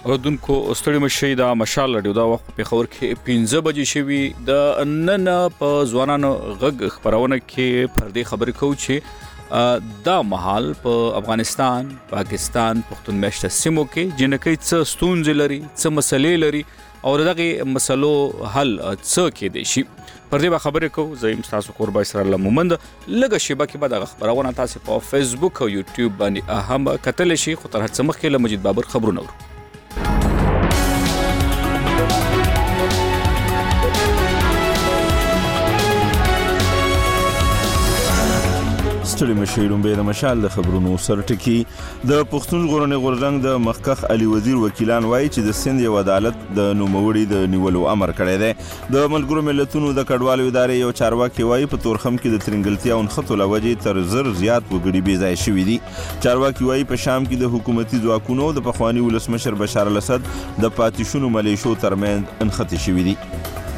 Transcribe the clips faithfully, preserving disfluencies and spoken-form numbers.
اردونکو ستړي مشي د مشال لري دا وخت په خبر کې پنځه بجې شوي د نن په ځوانانو غږ خبرونه کې پردي خبرې کوي چې دا محل په افغانستان پاکستان پښتون مشت سیمو کې جنکې څه ستونزې لري څه مسلې لري او دغه مسلو حل څه کې دي شي پردي به خبرې کوي زم تاسو قربای سره لمومند لګه شی به کې به د خبرونه تاسو په فیسبوک او یوټیوب باندې اهم کتل شي خو تر هڅه مخکې له مجید بابر خبرونه ورو ستړي مشي لومبه د مشال د خبرونو سرټکی د پښتون ژغورنې غورځنګ د مخکخ علي وزیر وکیلان وایي چې د سند یو عدالت د نوموړي د نیولو امر کړی دی د ملګرو ملتونو د کډوالو ادارې یو چارواکي وایي په تورخم کې د ترنګلتیا او نښتو له وجې تر زر زیات وګړي بې ځای شوي دي چارواکي وایي په شام کې د حکومتي ځواکونو د پخواني ولسمشر بشار الاسد د پاتې شونو ملیشو ترمنځ انښتې شوي دي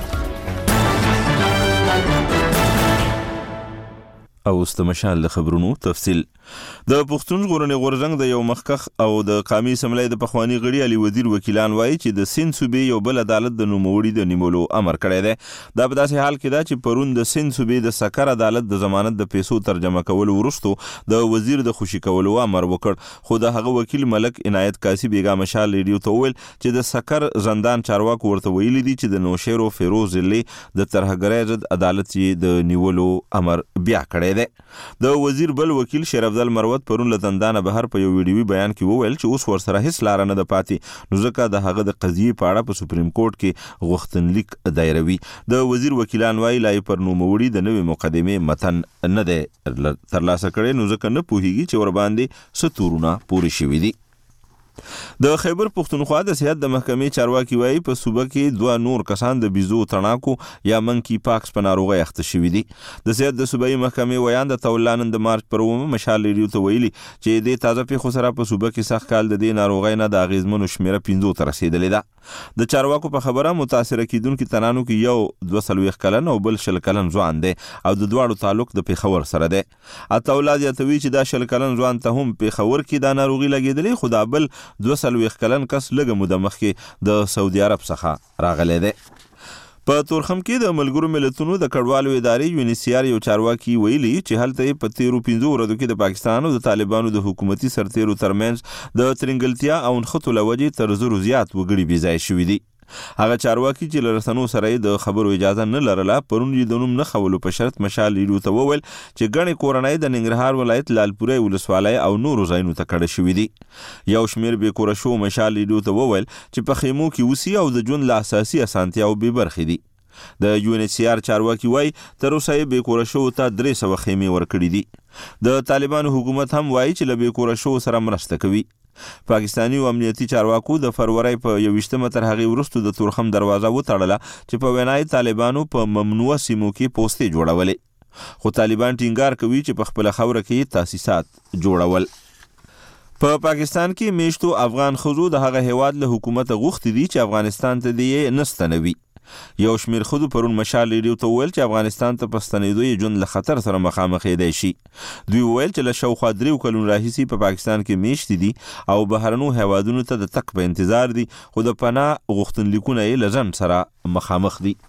او است مشال د خبرونو تفصیل د پښتون ژغورنې غورځنګ د یو مخکخ او د قومي اسمبلی د پخوانی غړي علي وزیر وکیلان وایي چې د سند صوبې یو بل عدالت د نوموړي د نیولو امر کړی دی دا په داسې حال کې ده چې پرون د سند صوبې د سکر عدالت د ضمانت د پیسو ترجمه کولو وروسته د وزیر د خوشي کولو امر وکړ خو د هغه وکیل ملک عنایت کاسی بیګا مشال ریډیو ته وویل چې د سکر زندان چارواکو ورته ویلي دي چې د نوشیرو فیروز لی د ترهګرۍ ضد عدالت یې د نیولو امر بیا کړی د وزیر بل وکیل شیر افضل مروت پرون له زندانه بهر په یو ویډیوي بیان کې وویل چې اوس ورسره هیڅ لار نه ده پاتې نو ځکه د هغه د قضیې په اړه په سپریم کورټ کې غوښتنلیک دایروي د وزیر وکیلان وایي لا پر نوموړي د نوې مقدمې متن نه دی ترلاسه کړی نو ځکه نه پوهیږي چې ور باندې څه تورونه پورې شوي دي د خیبر پښتونخوا د صحت د محکمې چارواکي وایي په صوبه کې دوه نور کسان د بیزو تڼاکو یا منکی پاکس په ناروغۍ اخته شوي دي د صحت د صوبایي محکمې ویان د تولا نن د مارچ پر اوومه مشال ریډیو ته ویلي چې د تازه پیښو سره په صوبه کې سخت کال د دې ناروغۍ نه د اغیزمنو شمیره پنځو ته رسیدلې ده د چارواکو په خبره متاثره کیدونکو تنانو کې یو دوه څلوېښت کلن او بل شل کلن ځوان دی او د دواړو تعلق د پېښور سره دی اتولا زیاتوي چې دا شل کلن ځوان ته هم پېښور کې دا ناروغي لګېدلې خو دا بل دوه څلوېښت کلن کس لږه موده مخکې د سعودي عرب څخه راغلی دی په تورخم کې د ملګرو ملتونو د کډوالو ادارې یو ان ایچ سی آر یو چارواکي ویلي چې هلته په تیرو پنځو ورځو کې د پاکستان او د طالبانو د حکومتي سرتیرو ترمنځ د ترنګلتیا او نښتو له وجې تر زرو زیات وګړي بې ځای شوي دي هغه چارواکي چې له رسنو سره د خبرو اجازه نه لرله پرون یې د نوم نه خولو په شرط مشال ریډیو ته وویل چې ګڼې کورنۍ د ننګرهار ولایت لالپورې ولسوالۍ او نورو ځایونو ته کډه شوي دي یو شمېر بې کوره شو مشال ریډیو ته وویل چې په خیمو کې اوسي او د ژوند له اساسي اسانتیاو بې برخې دي د یو ان ایچ سی آر چارواکي وایي تر اوسه یې بې کوره شوو ته درې سوه خیمې ورکړي دي د طالبانو حکومت هم وایي چې له بې کوره شوو سره مرسته کوي پاکستاني او امنیتي چارواکو د فروری په یوویشتمه تر هغې وروسته د تورخم دروازه وتړله چې په وینای طالبانو په ممنوعه سیمو کې پوستې جوړولې خو طالبان ټینګار کوي چې په خپله خاوره کې تاسیسات جوړول په پاکستان کې میشتو افغان ښځو د هغه هیواد له حکومته غوښتي دي چې افغانستان ته دې یې نه ستنوي یو شمېر ښځو پرون مشال ریډیو ته وویل چې افغانستان ته په ستنېدو یې ژوند له خطر سره مخامخ کېدی شي دوی وویل چې له شاوخوا دریو کلونو راهیسې په پاکستان کې میشتې دي او بهرنو هیوادونو ته د تګ په انتظار دي خو د پناه غوښتنلیکونه یې له ځنډ سره مخامخ دي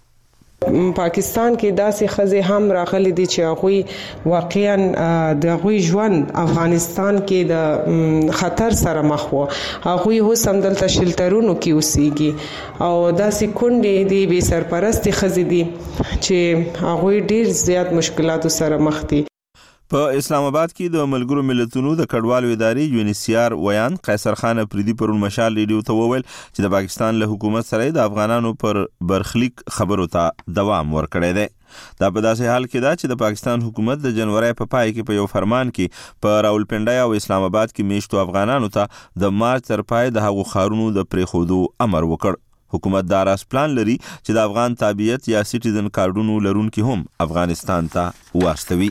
پاکستان کې داسې ښځې هم راغلي دي چې هغوی واقعا د هغوی ژوند افغانستان کې د خطر سره مخ وو هغوی اوس هم دلته شلټرونو کې اوسېږي او داسې کونډې دي بې سرپرستې ښځې دي چې هغوی ډېر زیات مشکلاتو سره مخ دي په اسلام آباد کې د ملګرو ملتونو د کډوالو ادارې یو ان ایچ سی آر ویان قیصر خان افریدي پرون مشال ریډیو ته وویل چې د پاکستان له حکومت سره د افغانانو پر برخلیک خبرو ته دوام ورکړی دی دا په داسې حال کې ده چې د پاکستان حکومت د جنوري په پای کې په یو فرمان کې په راولپنډۍ او اسلام آباد کې میشتو افغانانو ته د مارچ تر پای د هغو ښارونو د پرېښودو امر وکړ حکومت دا راس پلان لري چې د افغان تابعیت یا سټیزن کارډونو لرونکي هم افغانستان ته واستوي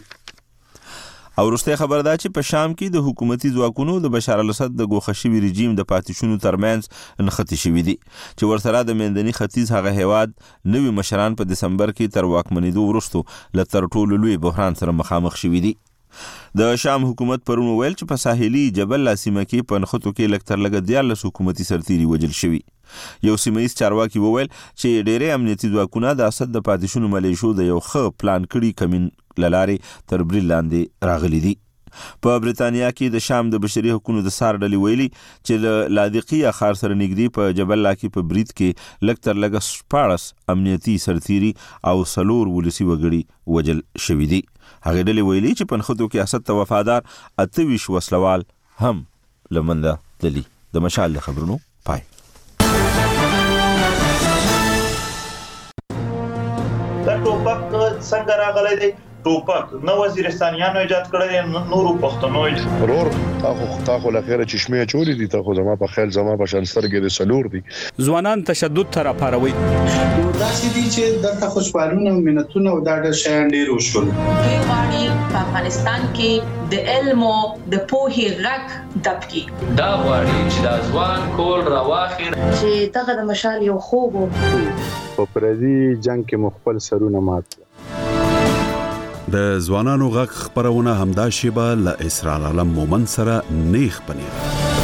او وروستی خبر دا چې په شام کې د حکومتي ځواکونو د بشار الاسد د ګوښه شوي رژیم د پاتې شونو ترمنځ نښتې شوي دي چې ورسره د منځني ختیځ هغه هیواد نوي مشران په دسمبر کې تر واکمنېدو وروسته له تر ټولو لوی بحران سره مخامخ شوي دي د شام حکومت پرون ویل چې په ساحلي جبل لا سیمه کې په نښتو کې لږ تر لږه دیارلس حکومتي سرتیري وژل شوي. یو سیمهیز چارواکي وویل چې ډېری امنیتي ځواکونه د اسد د پاتې شونو ملیشو د یو ښه پلان کړي کمین له لارې تر برید لاندې راغلي دي. په بریتانیا کې د شام د بشري حقوقو د سار ډلې ویلي چې له لاذقیه ښار سره نږدې په جبل لا کې په برید کې لږ تر لږه شپاړس امنیتي سرتیري او څلور ولسي وګړي وژل شوي دي. هغې ډلې ویلي چې په نښتو کې اسد ته وفادار اته ویشت وسلوال هم له منځه تللي. د مشال د خبرونو پای. دا ټوپک څنګه راغلی دی؟ ټوپک نو وزیرستانیانو ایجاد کړی، نورو پښتنو ورور تاخو تاخو لخيره چشمه چوری دي، تاخو زما په خیال زما په شان سترګې د سلور دي. ځوانان تشدد تر پاروي دا چې دي چې دغه خوشبالونه او منتونه او دا د شیان ډیر وشول. دوی غواړي په افغانستان کې د علم او د پوهې غږ دبکي. دا غواړي چې د ځوان کول راواخیر چې دغه د مشال یو خوب په پردي جنگ کې مخبل سرونه مات. د ځوانانو غږ خبرونه همدا شیبه له اسرار عالم مومن سره نیخ پنیر.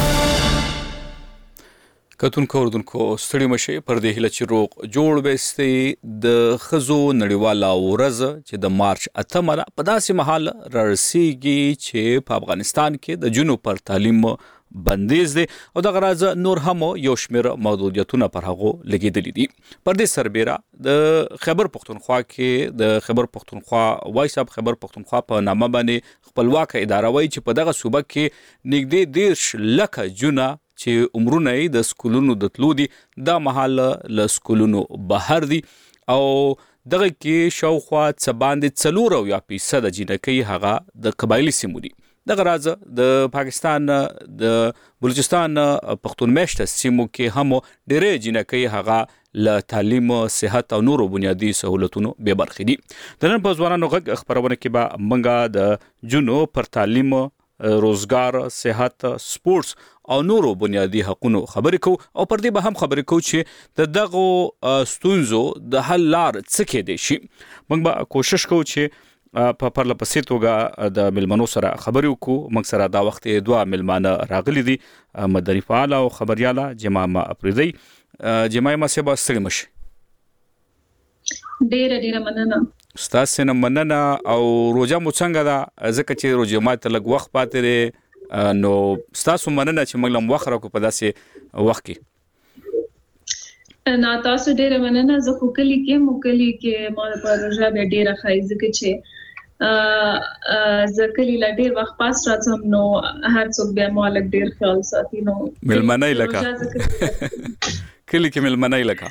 کتونکو اردوونکو ستړي مشه پر دې هله چې روغ جوړ وستي د خزو نړیواله ورځ چې د مارچ اتمه په داسې مهال رارسیږي چې په افغانستان کې د جنوب پر تعلیم بندیز دی او د غراز نور هم یو شمیر محدودیتونه پر هغه لګیدلې دي. پر دې سربېره د خیبر پختونخوا کې د خیبر پختونخوا وایس اپ خیبر پختونخوا په نامه باندې خپلواک اداره وایي چې په دغه صوبه کې نږدې دیرش لکه جونه چې عمرونه د سکولونو د تلو دي دا مهال له سکولونو بهر دي او دغه کې شاوخوا څه باندې څلور او یا فیصد جنکۍ هغه د قبایلی سیمو دي. دغه راز د پاکستان د بلوچستان پښتون میشته سیمو کې هم ډېرې جنکۍ هغه له تعلیم، صحت او نورو بنیادی سہولتونو بې برخې دي. د نن په ځوانانو غږ خبرونه کې به موږ د جنو پر تعلیم، روزګار، صحت، سپورتس او نورو بنیادی حقوقو خبرې کوو او پر دې به هم خبرې کوو چې د دغه ستونزو د حل لار څه کېدای شي. موږ به کوشش کوو چې په پرله پسې توګه د ملمنو سره خبرې وکړو. موږ سره دا وخت دوه ملمانه راغلي دي، مدني فعال او خبرياله جماعه افریدی. جماعه سبا ستړي مشه. ډېر ډېر مننه. ستاسو نه مننه. او روزه مو څنګه ده؟ ځکه چې روزه ماته لږ وخت پاتې لري نو ستاسو مننه چې موږ لم وخت راکو په داسې وخت کې. نه تاسو ډېر مننه. زه خو کلی کې مو کلی کې ما په روزه به ډېر خای ځکه چې زکلی لا ډیر وخت پاس راځم نو هر څوک بیا مالک ډیر خیال ساتي نو ملمنای لکه کلی کې ملمنای لکه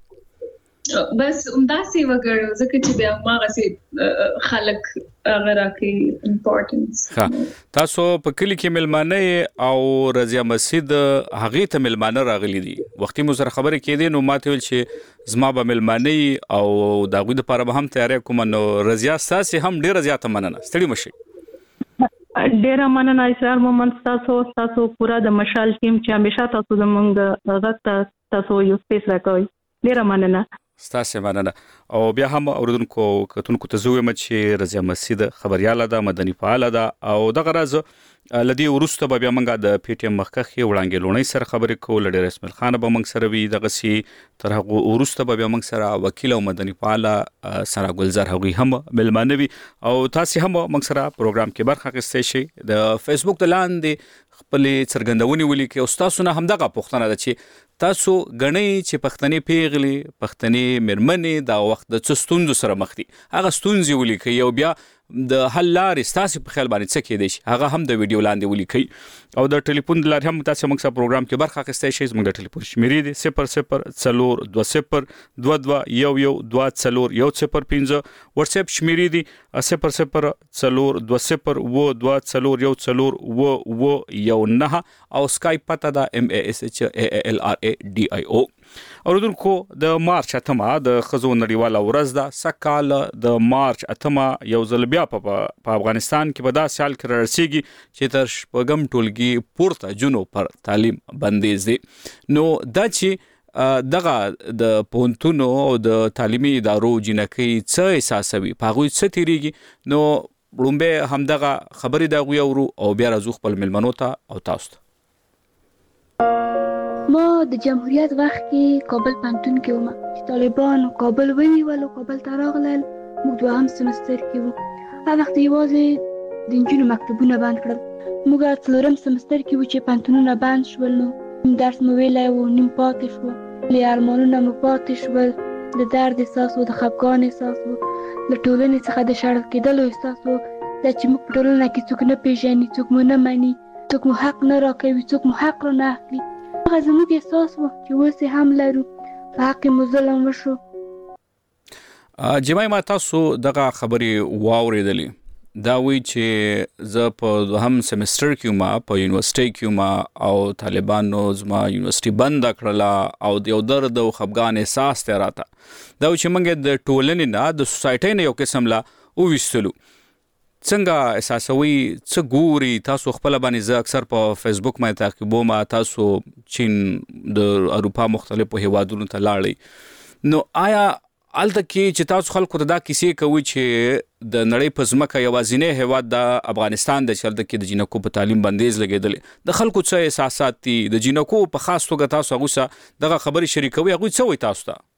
بس همداسې وګړو ځکه چې بیا ماغه سي خلک هغه راکې امپورټنس. ها تاسو په کلی کې ملمنای او رضیا مسجد هغه ته ملمانه راغلي دي. وختي مو سره خبرې کېدې نو ماته ویل چې زما به ملمنای او دا غوډه لپاره به هم تیاری کوم. نو رضیا تاسو هم ډیر زیاته مننه. ستړي مشي. ډیر مننه اسرار مومن تاسو تاسو پورا د مشال ټیم چې همیشه تاسو زمونږ غږ تاسو یو سپیس راکوي. ډیر مننه. ستاسو مننه. او بیا هم اوردونکو کتونکو ته زویم چې رضیا مسجد خبرياله ده، مدني فعال ده او دغه راز لدی ورسته به بیا موږ د پی ټی ایم مخکخي وړاندې لونی سره خبرې کوو. لډیر اسماعیل خان به موږ سره وي دغه سي تر هغه ورسته به بیا موږ سره وکیل او مدني فعال سره ګلزار هغوی هم ملمانوي او تاسو هم موږ سره پروګرام کې برخه اخیستئ شئ. د فیسبوک د لاندې خپل څرګندونې ولیکئ او تاسو نه هم دغه پوښتنه ده چې تاسو غنئ چې پښتني پیغلي پښتني مرمنې دا وخت د څه ستونزو سره مخ دي. هغه ستونزې ولیکئ او بیا د حل لارې تاسو په خیال باندې څه کېدای شي هغه هم د ویډیو لاندې ولیکئ او د ټلیفون د لارې هم تاسو موږ سره پروګرام کې برخه اخیستئ شئ. زموږ د ټلیفون شمیرې دي صفر صفر څلور دوه صفر دوه دوه یو یو دوه څلور یو صفر پنځه. واتس اپ شمیرې دي صفر صفر څلور دوه صفر و دوه څلور یو څلور و و یو نه او سکایپ پته دا ام ا اس اچ ا ال ار ا ډي آی او. اوردونکو د مارچ اتمه د خزو نړیواله ورځ ده. سکهال د مارچ اتمه یو ځل بیا په افغانستان کې په داسې حال کې رارسیږي چې تر شپږم ټولګي پورته جنو پر تعلیم بندیز دی. نو دا چې دغه د پونتونو او د تعلیمي ادارو جنکۍ څه احساسوي په هغوی څه تیریږي نو لومبه همدغه خبرې دا غوي اورو او بیا راځو خپل ملمنو ته او تاسو ته. ما د جمهوریت وخت کې کابل پنتون کې وم چې طالبان کابل ونیول او کابل ته راغلل. موږ دوهم سمستر کې وو. هغه وخت یوازې د نجونو مکتبونه بند کړل. موږ څلورم سمستر کې وو چې پنتونونه بند شول. نو درس مو ویلی وو، نیم پاتې شو. له ارمانونه مو پاتې شول. د درد احساس وو، د خفګان احساس وو، له ټولنې څخه د شړل کېدلو احساس وو. دا چې موږ په ټولنه کې څوک نه پېژني، څوک مو نه مني، څوک مو حق نه راکوي، څوک مو حق رانه اخلي. هغه زموږ احساس و چې اوس یې هم لرو، په حق مو ظلم وشو. جمعي ما تاسو دغه خبرې واورېدلې. دا وی چې زه په دوهم سمستر کې ما په یونیورسيټي کې ما او طالبانو زما یونیورسيټي بند کړله او د یو درد او خفګان احساس ته راته. دا چې موږ د ټولنې نه د سوسایټي نه یو قسم لا وویستلو. څنګه احساسوي، څه ګوري تاسو خپل باندې؟ زه اکثر په فیسبوک باندې تعقیبوم تاسو چین د اروپا مختلفو هیوادونو ته لاړئ. نو آیا الته کې چې تاسو خلکو ته دا کیسې کوي چې د نړۍ په ځمکه یوازینی هیواد د افغانستان د چلته کې د جنکو په تعلیم بندیز لګیدل، د خلکو څه احساسات دي د جنکو په خاص توګه تاسو هغه دغه خبرې شریکوي، هغه څه وایي تاسو ته؟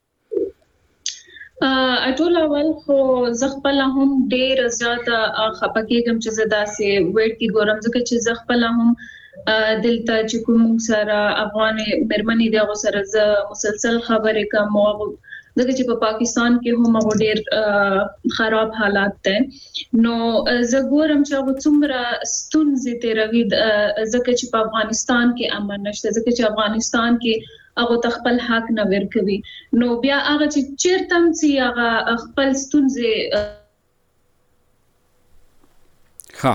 اټول اول خو زه خپل هم ډیر زیاته خپه کېږم چې زه داسې ویټ کې ګورم، ځکه چې زه خپل هم دلته چې کوم سره افغان مرمنې دی هغه سره زه مسلسل خبرې کوم، ځکه چې په پاکستان کې هم هغه ډیر خراب حالات دي. نو زه ګورم چې هغه څومره ستونزې تیروي، ځکه چې په افغانستان کې امن نشته، ځکه چې افغانستان کې هغه تخپل حق نه ورکوي. نو بیا هغه چې چیرته چې هغه خپل ستونزې ها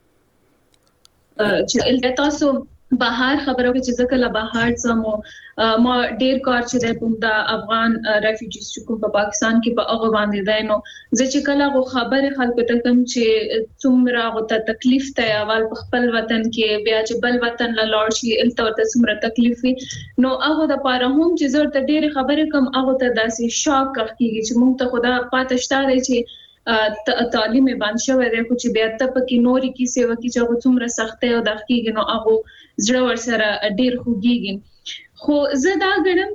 چې تاسو بهر خبرو کې چې ځکه لا بهر سمو ما ډیر کار چې د پوند افغان ریفیوجیز چې کوم په پاکستان کې په هغه باندې دی. نو زه چې کله غو خبره خلکو ته کوم چې څومره غو ته تکلیف ته اول په خپل وطن کې بیا چې بل وطن لا لاړ شي الته ورته څومره تکلیف وي، نو هغه د پاره هم چې زه ته ډیر خبره کوم هغه ته داسې شاک کیږي چې موږ ته خدا پاتې شته دی چې تعلیم باندې شوی دی، خو چې بیا ته پکې نوري کیسې وکړي چې هغه څومره سختي او دقیق نو هغه زړه ور سره ډیر خوږیږي. خو زه دا غواړم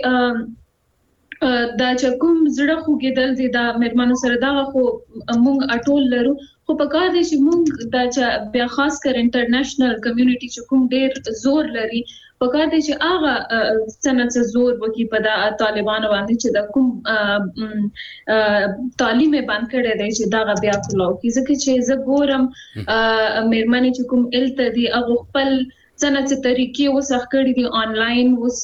چې دا چې کوم زړه خوږیدل دي دا مرمنو سره دا خو موږ اټول لرو، خو په کار دي چې موږ دا چې بیا خاص کر انټرنیشنل کمیونټي چې کوم ډیر زور لري په کار دي چې هغه سنت زور وکي په دا طالبانو باندې چې دا کوم تعلیم باندې کړي دي چې دا بیا کولو کی ځکه چې زه ګورم مرمنې چې کوم الته دي هغه خپل سنت طریقې وسخ کړي دي آنلاین وس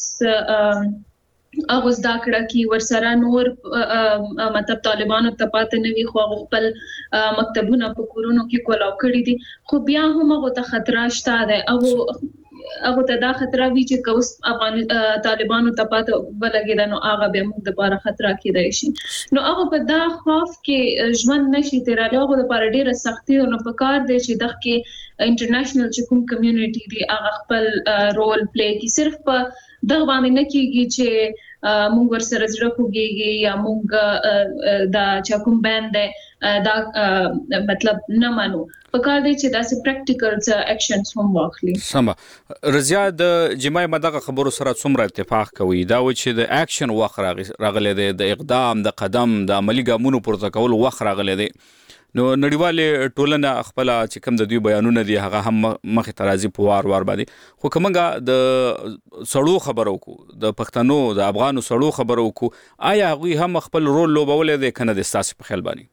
هغه زده کړه کی ورسره نور مطلب طالبانو ته پاتې نه وي، خو خپل مکتبونه په کورونو کې کولاو کړي دي، خو بیا هم هغه ته خطر شته ده. هغه هغه ته دا خطر وی چې کوس افغان طالبانو ته پاتې ولګیدل نو هغه به موږ د لپاره خطر کېدای شي. نو هغه په دا خوف کې ژوند نشي تیرای، هغه د لپاره ډیره سختي او په کار دی چې دغه کې انټرنیشنل چې کوم کمیونټي دی هغه خپل رول پلی کوي. صرف په دغه باندې نه کیږي چې موږ ورسره زړه خوږیږي یا موږ دا چې کوم بند دا مطلب نه مانو، په کار دی چې دا سه پریکټیکل اکشنز هم واخلي. سم رضیا د جمعي مدغه خبرو سره څومره اتفاق کوي دا و چې د اکشن وخت راغلی دی، د اقدام د قدم د عملی ګامونو پورته کول وخت راغلی دی. نو نړیواله ټولنه خپل چې کوم د دوی بیانونه دي هغه هم مخه ترازی په وار وار باندې، خو کومه د سړو خبرو کو د پښتنو د افغانو سړو خبرو کو آیا هغه هم خپل رول لوبولې دي کنه د ساس په خیال باندې؟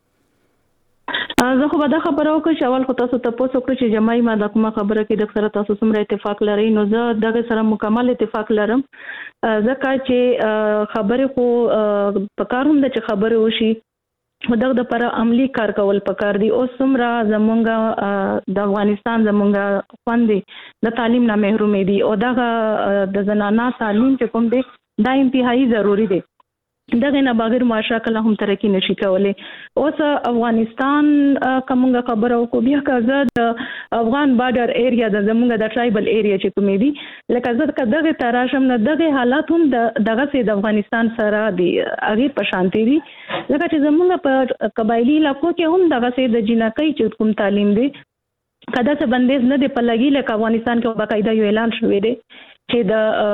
زه خو به دا خبره وکړم چې اول خو تاسو ته پوښتنه وکړم چې جمعي ما د کومه خبره کې د سره تاسو سره اتفاق لرئ. نو زه دغه سره مکمل اتفاق لرم، ځکه چې خبره خو په کار هم د چې خبره وشي دغه د پر عملی کار کول پکار دي. اوس سمرا زمونږه د افغانستان زمونږه خوندې د تعلیم نه محرومې دي او دغه د زنانه تعلیم چې کوم دی دا انتهایی ضروری دی. دغه نه بغیر معاشره کله هم ترقی نشي کولای. اوس افغانستان کومه خبره او کو بیا کزه د افغان بارډر ایریا د زمونږ د ټرایبل ایریا چې کومې دي لکه زه دغه تراشم نه دغه حالات هم دغه سي د افغانستان سره دی هغه په شانتي دي لکه چې زمونږ په قبایلی علاقو کې هم دغه سي د جنکۍ چې کوم تعلیم دی کدا څه بندیز نه دی په لګي لکه افغانستان کې باقاعده یو اعلان شوی دی چې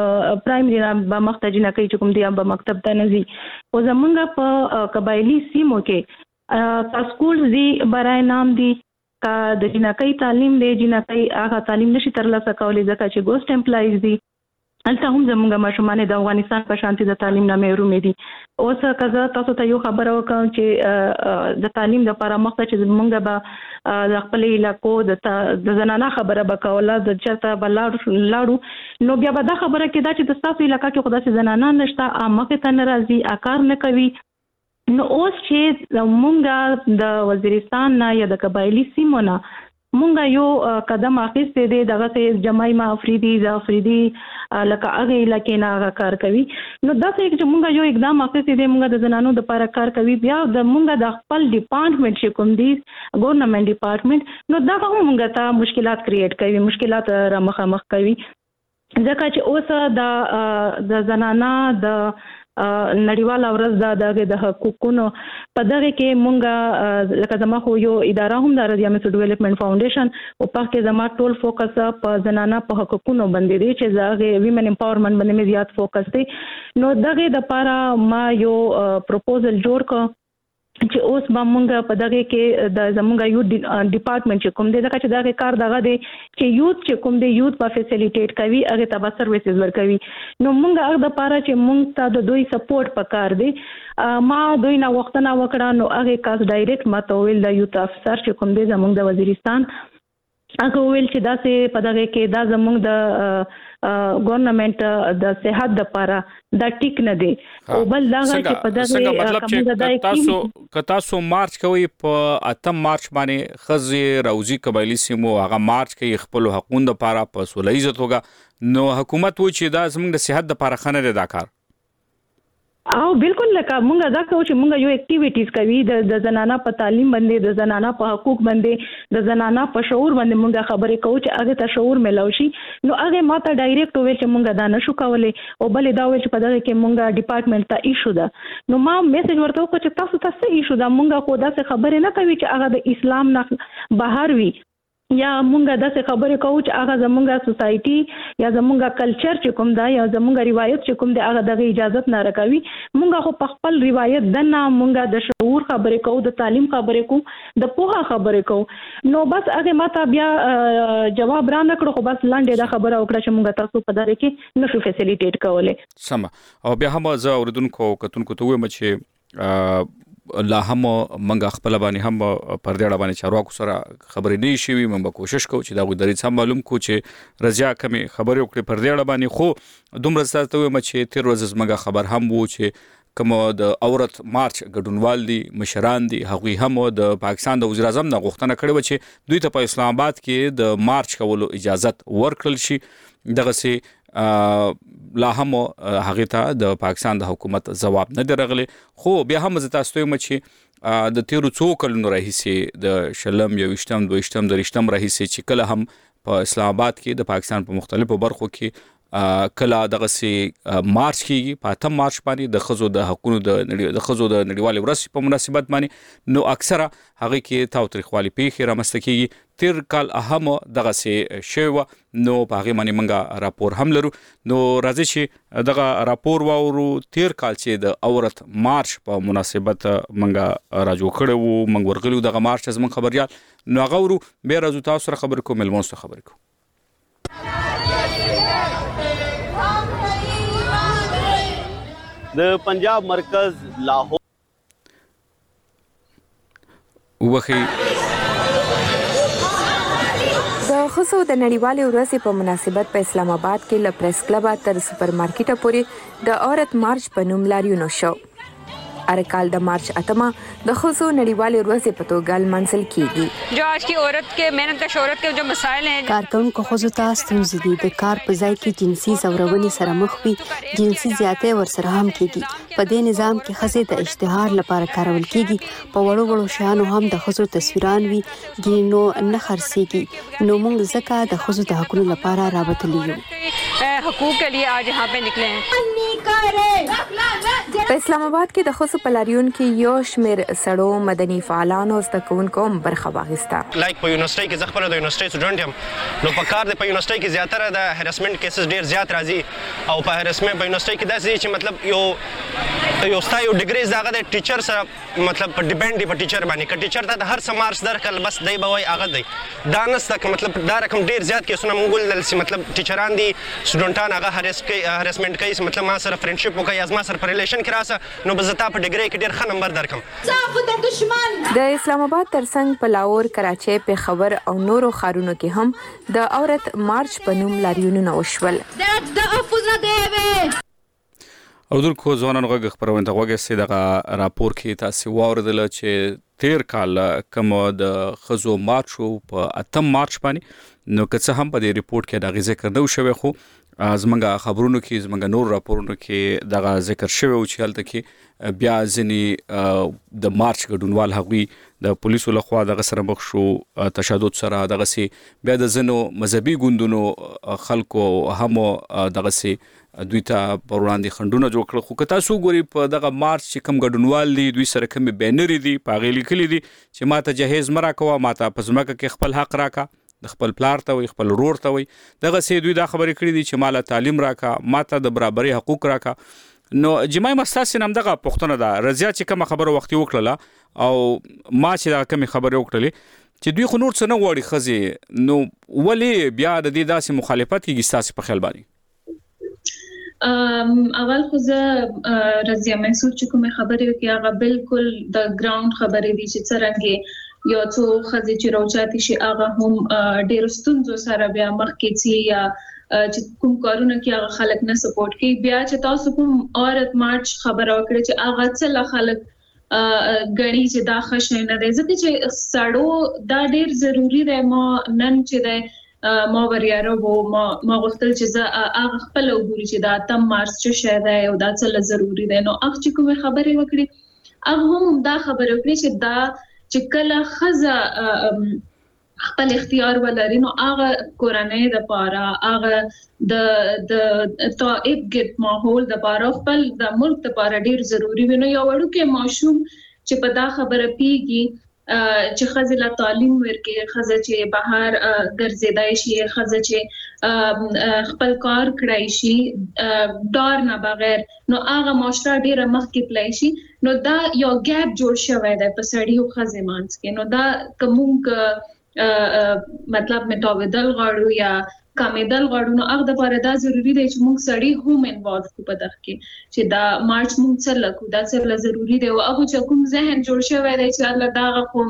د پرایمري نه به مختجنه کوي چې کوم دی به مکتب ته نزي او زمونږ په قبایلی سیمو کې کا سکول دی برای نام دی کا د جنکۍ تعلیم دی جنکۍ هغه تعلیم نشي ترلاسه کولای ځکه چې ګوست امپلایز دی البته هم زمونږ ماشومان د افغانستان په شانتي د تعلیم نه محروم دي. اوس کزه تاسو ته یو خبره وکم چې د تعلیم د لپاره مخته چې زمونږ به د خپل علاقو د زنانه خبره وکوله د چرته بلاړو لاړو نو بیا به دا خبره کې دا چې د تاسو علاقې کې خدای سي زنانه نشته امه ته ناراضي اکار نه کوي نو اوس چې زمونږ د وزیرستان نه یا د قبایلی سیمو نه مونږ یو قدم اخیسته دی دغه سه جمایما افریدي ز افریدي لکه هغه علاقې نه هغه کار کوي نو دا چې مونږ یو اقدام اخیسته دی مونږ د زنانو د لپاره کار کوي بیا د مونږ د خپل ډپارټمنټ چې کوم دی ګورنمنت ډپارټمنټ نو دا هم مونږ ته مشکلات کریټ کوي مشکلات را مخامخ کوي ځکه چې اوس د د زنانه د نړیوال ورځ د حقوقونو په دغه کې مونږه لکه زما خو یو اداره هم د رضیا میسو ډیولپمنٹ فاونډیشن او په کې زما ټول فوکس په زنانه په حقوقونو باندې دی چې زغه ویمن امپاورمنت باندې مې زیات فوکس دی نو دغه د لپاره ما یو پروپوزل جوړ کړ چې اوس به مونږ په دغه کې د زمونږ یو ډپارټمنټ چې کوم دی دا چې دغه کار دغه دی چې یوث چې کوم دی یوث په فیسیلیټیټ کوي هغه ته به سرویسز ورکوي نو مونږ هغه د لپاره چې مونږ ته د دوی سپورټ پکار دی ما دوی نه وختونه وکړه نو هغه کاس ډایرکټ ماته ویل د یوث افسر چې کوم دی زمونږ د وزیرستان هغه ویل چې دا سه په دغه کې دا زمونږ د ګورنمنت د صحت د لپاره دا ټیک نه دی او بل دا چې په دغه مطلب چې تاسو کتا سو مارچ کوي په اتم مارچ باندې خزي روزي قبایلی سیمو هغه مارچ کوي خپل حقوقو د لپاره په سولې عزتوګه نو حکومت و چې دا زمونږ د صحت د لپاره خنه دی دا کار او بالکل لکه مونږه دا کوو چې مونږه یو اکټیویټیز کوي د زنانه په تعلیم باندې د زنانه په حقوق باندې د زنانه په شعور باندې مونږه خبرې کوو چې هغه ته شعور ملو شي نو هغه ماته ډایرکټ ویل چې مونږه دا نشو کولای او بل دا ویل چې په دغه کې مونږه ډپارټمنټ ته ایشو ده نو ما میسج ورته وکړ چې تاسو ته څه ایشو ده مونږه خو دا څه خبرې نه کوي چې هغه د اسلام نه بهر وي یا مونږه داسې خبرې کوو چې هغه زمونږه سوسایټي یا زمونږه کلچر چې کوم دا یا زمونږه روایت چې کوم دی هغه دغه اجازه نه راکوي مونږه خو په خپل روایت د نه مونږه د شعور خبرې کوو د تعلیم خبرې کوو د پوهه خبرې کوو نو بس هغه ماته بیا جواب را نه کړو خو بس لاندې دا خبره وکړه چې مونږه تاسو په دغه کې نشو فیسیلیټیټ کولای سم او بیا هم زه اوریدونکو کتونکو ته وایم چې لا هم منګه خپل باندې هم پر دې باندې چارواکو سره خبرې نه شي وي موږ کوشش کوو چې دا غو درې سم معلوم کو چې رضا کمی خبرې وکړي پر دې باندې خو دومره ستاسو ته چې تیر ورځ موږ خبر هم وو چې کوم د اورت مارچ ګډونوال دي مشران دي هغوی هم د پاکستان د وزیر اعظم نه غوښتنه کړې و چې دوی ته په اسلام آباد کې د مارچ کولو اجازه ورکړل شي دغه سي لا هم هغه ته د پاکستان د حکومت جواب نه درغلی خو بیا هم زه تاسو ته چې د تیرو څو کلونو راهیسې د شلم یو وشتم دویشتم درشتم راهیسې چې کله هم په اسلام آباد کې د پاکستان په مختلفو برخو کې کله دغه سي مارچ کېږي په اتم مارچ باندې د خزو د حقوقو د د خزو د نړیوال ورځ په مناسبت باندې نو اکثره هغه کې تاوتریخوالي پیښې رامنځته کېږي تیر کال اهم دغه سي شوه نو په هغه باندې منګه راپور هم لرو نو راځي چې دغه راپور وورو تیر کال چې د اورت مارچ په مناسبت منګه راجو کړو منګ ورغلو دغه مارچ زمون خبريال نو غورو به راځو تاسو سره خبر کوم ملمون سره خبر کوم د پنجاب مرکز لاهور وخی د خصو د نړیوالې ورځې په مناسبت په اسلام آباد کې له پریس کلب تر سپر مارکیټ پورې د عورت مارچ په نوم لاریون شو هر کال د مارچ اتمه د ښځو نړیوالې ورځې په توګه لمانځل کیږي. جو آج کی عورت کے محنت کا شہرت کے جو مسائل ہیں کارکونکو ښځو ته ستونزې دي د کار په ځای کې جنسي ځورونې سره مخ وي، جنسي زیاتۍ ورسره هم کیږي. په دې نظام کې ښځې د اشتهار لپاره کارول کیږي. په وړو وړو شیانو هم د ښځو تصویران وي ګینو نه خرڅېږي. نو موږ ځکه د ښځو د حقونو لپاره رابطلي یو. حقوق کے لیے آج یہاں پہ نکلے ہیں. په اسلام آباد کې د ښځو په لاریون کې یو شمېر سړو مدني فعالانو او زده کوونکو هم برخه واخیسته. لایک په یونیورسيټي کې زه خپله د یونیورسيټي سټوډنټ یم، نو په کار د په یونیورسيټي کې زیاتره د هراسمنټ کیسز ډېر زیات راځي. او په هراسمنټ په یونیورسيټي کې داسې چې مطلب یو یو ستا یو ډیګري دغه د ټیچر سره مطلب په ډیپینډ دی په ټیچر باندې. که ټیچر ته د هر څه مارکس درکړل بس دی به وایي هغه دی. دا نسته که مطلب دا رقم ډېر زیات کیسونه موږ ولیدل چې مطلب ټیچران دي سټوډنټان هغه هراس کوي هراسمنټ کوي، مطلب ما سره فرینډشپ وکړي یا زما سره په ریلیشن کې راسه نو به زه تا په ډیګري کې ډېر ښه نمبر درکړم. د اسلام آباد ترڅنګ په لاهور، کراچۍ، پېښور او نورو ښارونو کې هم د عورت مارچ په نوم لاریونونه وشول. او دلکو ځوانانو غږ خپرونه ته غوږ سي دغه راپور کې تاسو واوریدل چې تیر کال کوم د ښځو مارچ په اتم مارچ باندې نو که څه هم په دې ریپورت کې دا ذکر نه شوی، خو زمونږ خبرونو کې زمونږ نور راپورونو کې دغه ذکر شوی او چې هلته کې بیا ځینې د مارچ ګډونوال هغوی د پولیسو لخوا دغه سره مخ شو تشدد سره، دغه سي بیا د ځینو مذهبي ګوندونو خلکو هم دغه سي دوی ته پر وړاندې خنډونه جوړ کړل. خو که تاسو ګوري په دغه مارچ چې کوم ګډونوال دي دوی سره کوم بینرې دي په هغې لیکلي دي چې ما ته جهیز مه راکوه، ما ته په ځمکه کې خپل حق راکه، د خپل پلار ته وي خپل ورور ته وي. دغه سي دوی دا خبرې کړې دي چې ما له تعلیم راکه، ما ته د برابرۍ حقوق راکه. نو جمعي مستاسې هم دغه پوښتنه ده رضیا چې کومه خبره وختي وکړله او ما چې دغه کومې خبرې وکړلې چې دوی خو نور څه نه غواړي ښځې، نو ولې بیا د دې داسې مخالفت کېږي ستاسې په خیال باندې؟ اول خو زه رضیا محسود چې کومې خبرې وکړې هغه بالکل د ګراوند خبرې دي چې څرنګه یو څو ښځې چې راوچاتې شي هغه هم ډېرو ستونزو سره بیا مخکې ځي یا چې کوم کارونه کې هغه خلک نه سپورټ کوي. بیا چې تاسو کوم عورت مارچ خبره وکړه چې هغه څه له خلک ګڼي چې دا ښه شی نه دی، ځکه چې سړو دا ډېر ضروري دی. ما نن چې دی ما وریاره وو ما ما غوښتل چې زه هغه خپله وګوري چې دا اتم مارچ څه شی دی او دا څه له ضروري دی. نو هغه چې کومې خبرې وکړې هغه هم دا خبرې وکړې چې دا چې کله ښځه خپل اختیار ولري نو هغه کورنۍ دپاره هغه د د طائب ګډ ماحول دپاره خپل د ملک دپاره ډېر ضروري وي. نو یو وړوکی ماشوم چې په دا خبره پوهېږي چې ښځې له تعلیم ورکړي، ښځه چې بهر ګرځېدای شي، ښځه چې خپل کار کړی شي ډار نه بغیر، نو هغه معاشره ډېره مخکې تللی شي. نو دا یو ګیپ جوړ شوی دی په سړي او ښځې منځ کې. نو دا که موږ مطلب متاودل غواړو یا کمیدل غواړو نو هغه دپاره دا ضروري دی چې موږ سړي هم انوالو کړو په دغه کې چې دا مارچ موږ څه لکو دا څه ضروري دی. او هغه چې کوم ذهن جوړ شوی دی چې الله دغه خو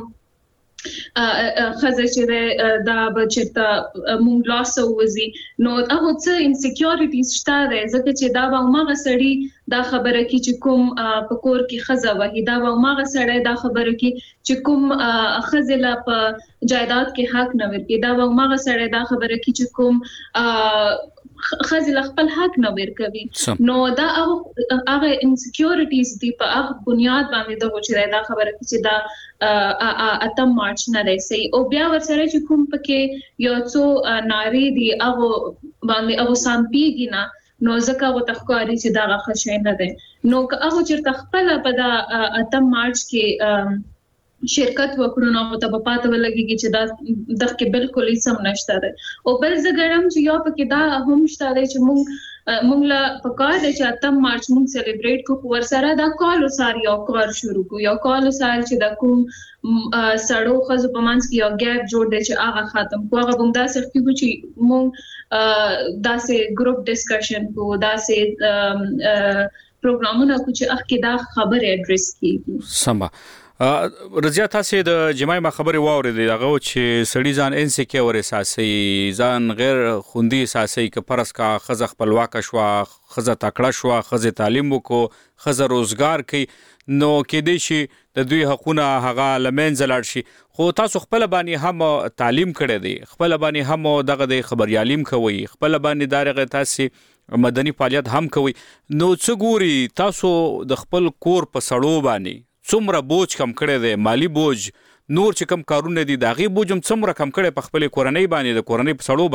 ښځه چې دا به چېرته موږ لاسه ووځي نو هغه څه انسیکیورټیز شته دی، ځکه چې دا به هماغه سړي دا خبره کوي چې کوم په کور کې ښځه وهي، دا به هماغه سړی دا خبره کوي چې کوم ښځې له په جایداد کې حق نه ورکړي، دا به هماغه سړی دا خبره کوي چې کوم ښځې له خپل حق نه ورکوي. نو دا هغه انسیکیورټیز دي په هغه بنیاد باندې دغه چې دا خبره کوي چې دا اتم مارچ نه دی صحیح. او بیا ورسره چې کوم پکې یو څو نارې دي هغه باندې هغه سامپیږي نه نو ځکه هغه ته ښکاري چې دغه ښه شی نه دی. نو که هغه چېرته خپله په دا اتم مارچ کې شرکت وکړو نو هغه ته به پاته ولګېږي چې دا دغه کې بالکل هېڅ هم نشته دی. او بل زه ګڼم چې یو پکې دا هم شته دی چې موږ موږ له پکار دی چې اتم مارچ موږ سیلیبریټ کړو، خو ورسره دا کالو سار یو کار شروع کړو، یو کالو سار چې د کوم سړو ښځو په منځ کې یو ګیپ جوړ دی چې هغه ختم کړو. هغه به موږ داسې کړو چې موږ داسې ګروپ ډسکشن کړو، داسې پروګرامونه کو چې هغه کې دا خبرې اډریس کیږي. سمه رضیا تاسو د جماعي خبرې واورېدې هغه چې سړي ځان انسیکیور احساسي ځان غیر خوندي احساسي ک پرس کا خزه خپلواک شوا خزه تکړه شوا خزه تعلیم وکړو خزه روزګار کوي نو کې دې شي د دوی حقونه هغه لمن زلړ شي خو تاسو خپل باندې هم تعلیم کړی دی خپل باندې هم دغه د خبريالیم کوي خپل باندې دارغه تاسو مدني فعالیت هم کوي نو څه ګوري تاسو د خپل کور په سړو باندې څومره بوج کم کړی دی مالی بوج نور چې کم کارونه دي داغي بوج هم څومره کم کړی په خپل کورنۍ باندې د کورنۍ په سړو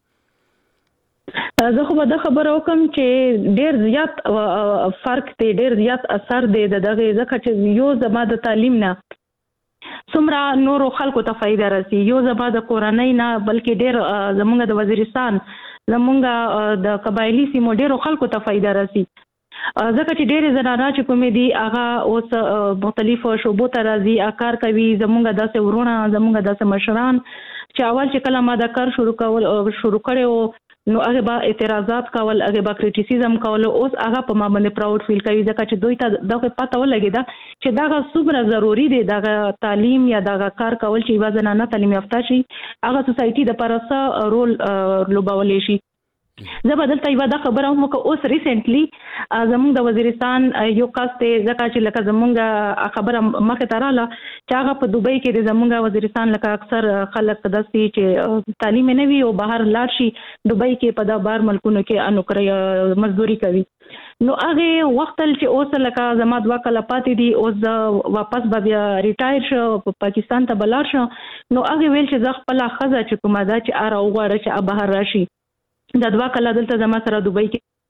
باندې زه خو به دا خبره وکم چې ډیر زیات فرق دی ډیر زیات اثر دی دغه ځکه چې یو زما د تعلیم نه څومره نورو خلکو ته فائدہ راسي یو زما د کورنۍ نه بلکې ډیر زمونږ د وزیرستان زمونږ د قبایلی سیمو ډیرو خلکو ته فائدہ راسي ځکه چې ډېرې زنانه چې کومې دي هغه اوس مختلفو شعبو ته راځي کار کوي زمونږ داسې ورونه زمونږ داسې مشران چې اول چې کله ما دا کار شروع کول شروع کړی نو هغه به اعتراضات کول هغه به کریټیسیزم کول اوس هغه په ما باندې پراود فیل کوي ځکه چې دوی ته دغه پته ولګیدا چې دا څومره ضروری دی دغه تعلیم یا دغه کار کول چې یوه زنانه تعلیم یافته شي هغه سوسایټي د پرسه رول لوبولی شي زه به دلته یوه دا خبره هم وکړه اوس ریسنټلی زمونږ د وزیرستان یو کس دی ځکه چې لکه زمونږ خبره مخې ته راغله چې هغه په دوبۍ کې د زمونږ وزیرستان لکه اکثر خلک داسې چې تعلیم نه وي او بهر لاړ شي دوبۍ کې په دا بار ملکونو کې نوکري مزدوري کوي نو هغه وخت چې اوس لکه زما دوه کله پاتې دي اوس واپس به بیا ریټایر شو پاکستان ته بلار شو نو هغه ویل چې زه خپل خزه چې کومه دا چې اره وغواړه چې بهر راشي دا دوا کله دلته زما سره دوبۍ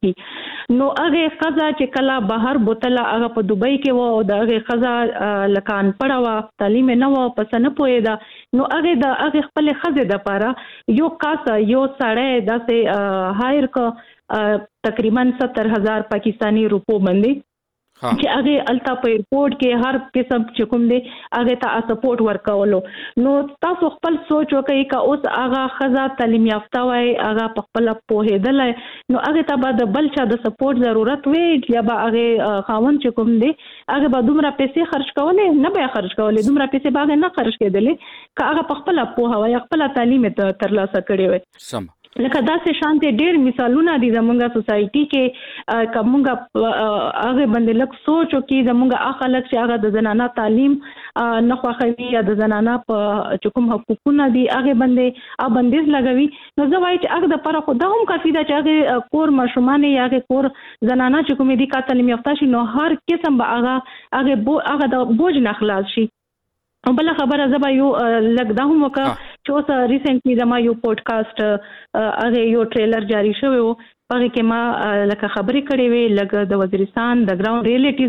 کې نو هغه خزه چې کله بهر بوتله هغه په دوبۍ کې و او د هغه خزه لکان پړه و تعلیم نه و پس نه پوهیدا نو هغه د هغه خپل خزه د پاره یو کاس یو سړی داسې هایر کو تقریبا ستر هزار پاکستانی روپو باندې چې هغه التا په ایرپورټ کې هر قسم چې کوم دی هغه ته سپورټ ورکولو نو تاسو خپل سوچ وکړئ که اوس هغه خزه تعلیم یافته وای هغه په خپل پوهېدل نو هغه ته به د بل چا د سپورټ ضرورت وي یا به هغه خاوند چې کوم دی هغه به دومره پیسې خرج کولې نه به خرج کولې دومره پیسې به نه خرج کېدلې که هغه په خپل پوهه وای خپل تعلیم ترلاسه کړی وای سم لکه داسې شانتي ډېر مثالونه دي زمونږ سوسایټي کې کومه هغه باندې لک سوچو کې زمونږ اخلاق چې هغه د زنانه تعلیم نه خوښوي یا د زنانه په کوم حقوقونه دي هغه باندې ا بندیز لګوي نو زه وايي چې هغه د پر خو دا هم کافي ده چې هغه کور مشومان یا هغه کور زنانه چې کوم دي کا تعلیم یافته شي نو هر قسم به هغه هغه هغه د بوج نه خلاص شي بل خبره زبا یو لګ دا هم وکړه چې اوس ریسنټلی زما یو پودکاسټ هغه یو ټریلر جاری شوی و هغه کې ما لکه خبرې کړې وې لګ د وزیرستان د ګراوند ریالیټیز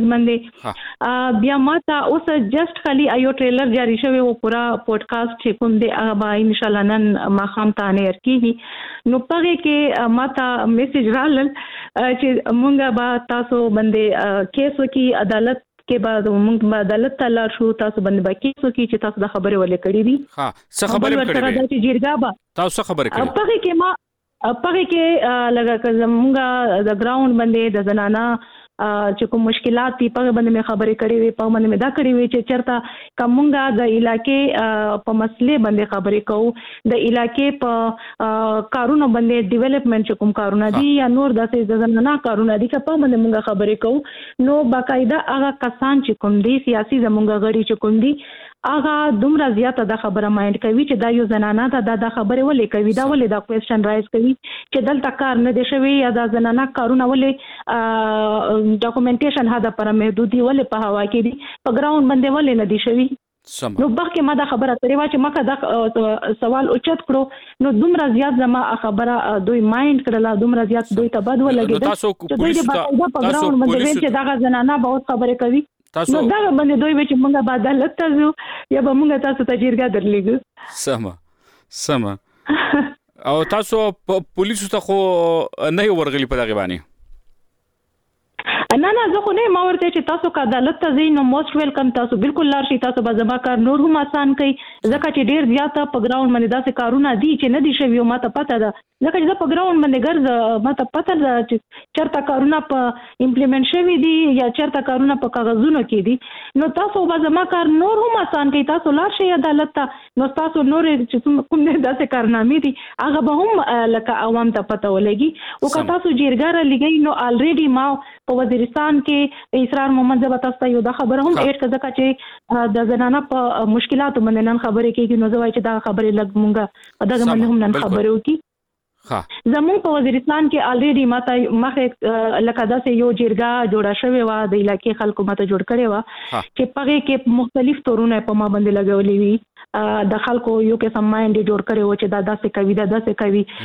باندې بیا ما ته اوس جست خالي یو ټریلر جاری شوی و پورا پودکاسټ چې کوم دی هغه ان شاء الله نن ما خام ته نه ورکیږي نو پغه کې ما ته میسج رالل چې مونږه با تاسو باندې کیس وکي عدالت کې بعد موږ عدالت ته لاړ شو تاسو باندې باقي څه کی چې تاسو د خبرې ولې کړې دي ها څه خبرې کړې دي چې جرګه با تاسو خبرې کړې په کې ما په کې لګا زمونږ د ګراوند باندې د زنانا چې کوم مشکلات دي په باندې مې خبرې کړې وي په باندې مې دا کړې وي چې چرته کومګه د علاقې په مسلې باندې خبرې کوو د علاقې په کارونو باندې ډیولپمنٹ چې کوم کارونه دي یا نور داسې د زنانه کارونه دي چې په باندې موږ خبرې کوو نو باقاعده هغه کسان چې کوم دي سیاسي زمونږ غړي چې کوم دي هغه دومره زیاته د خبره مایند کوي چې دا یو زنانه ته د خبرې ولې کوي دا ولې دا کوېسچن رایز کوي چې دلته کار نه دی شوی یا د زنانه کارونه ولې ډاکومنټیشن هدا پر محدودي ولې په هوا کې دي په ګراوند باندې ولې نه دی شوی نو بلکې ما دا خبره کړې و چې ما دا سوال اوچت کړو نو دومره زیات زما خبره دوی مایند کړله دومره زیات دوی ته بد ولګېده چې دوی د باقاعده په ګراوند باندې ویل چې دا زنانه به خبرې کوي نو دا باندې دوی چې موږ به عدالت ته ځو یا به موږ تاسو ته جرګه درلېږو سم سم او تاسو پولیسو ته خو نه ورغلی په دغه باندې نه نه زه خو نه ما ورته چې تاسو کا عدالت ته ځئ نو موست ویلکم تاسو بالکل لار شي تاسو به زما کار نور هم آسان کړئ ځکه چې ډیر زیاته په ګراوند باندې داسې کارونه دي چې نه دي شوي او ما ته پته ده ځکه چې په ګراوند باندې ګرځه ماته پته ده چې چرته کارونه په امپلیمنٹ شوي دي یا چرته کارونه په کاغذونو کې دي نو تاسو به زما کار نور هم آسان کوي تاسو لاړ شئ عدالت ته نو تاسو نور چې کوم نه داسې کارنامې دي هغه به هم لکه عوام ته پته ولګي او که تاسو جرګه را لګئ نو الریډي ما په وزیرستان کې اسرار محمد زه به تاسو ته یو دا خبره هم ایډ کړم چې د زنانه په مشکلاتو باندې نن خبرې کېږي نو زه وایم چې دا خبرې لږ مونږه دغه باندې هم نن خبرې وکړي زمون په وزیرستان کې الریډي ماته مخه لکه داسې یو جرګه جوړه شوې و د علاقې خلکو ماته جوړ کړي و چې پغې کې مختلف تورونه په ما باندې لګولې وي د خلکو یو کې سماینډ جوړ کړي و چې دا داسې کوي دا داسې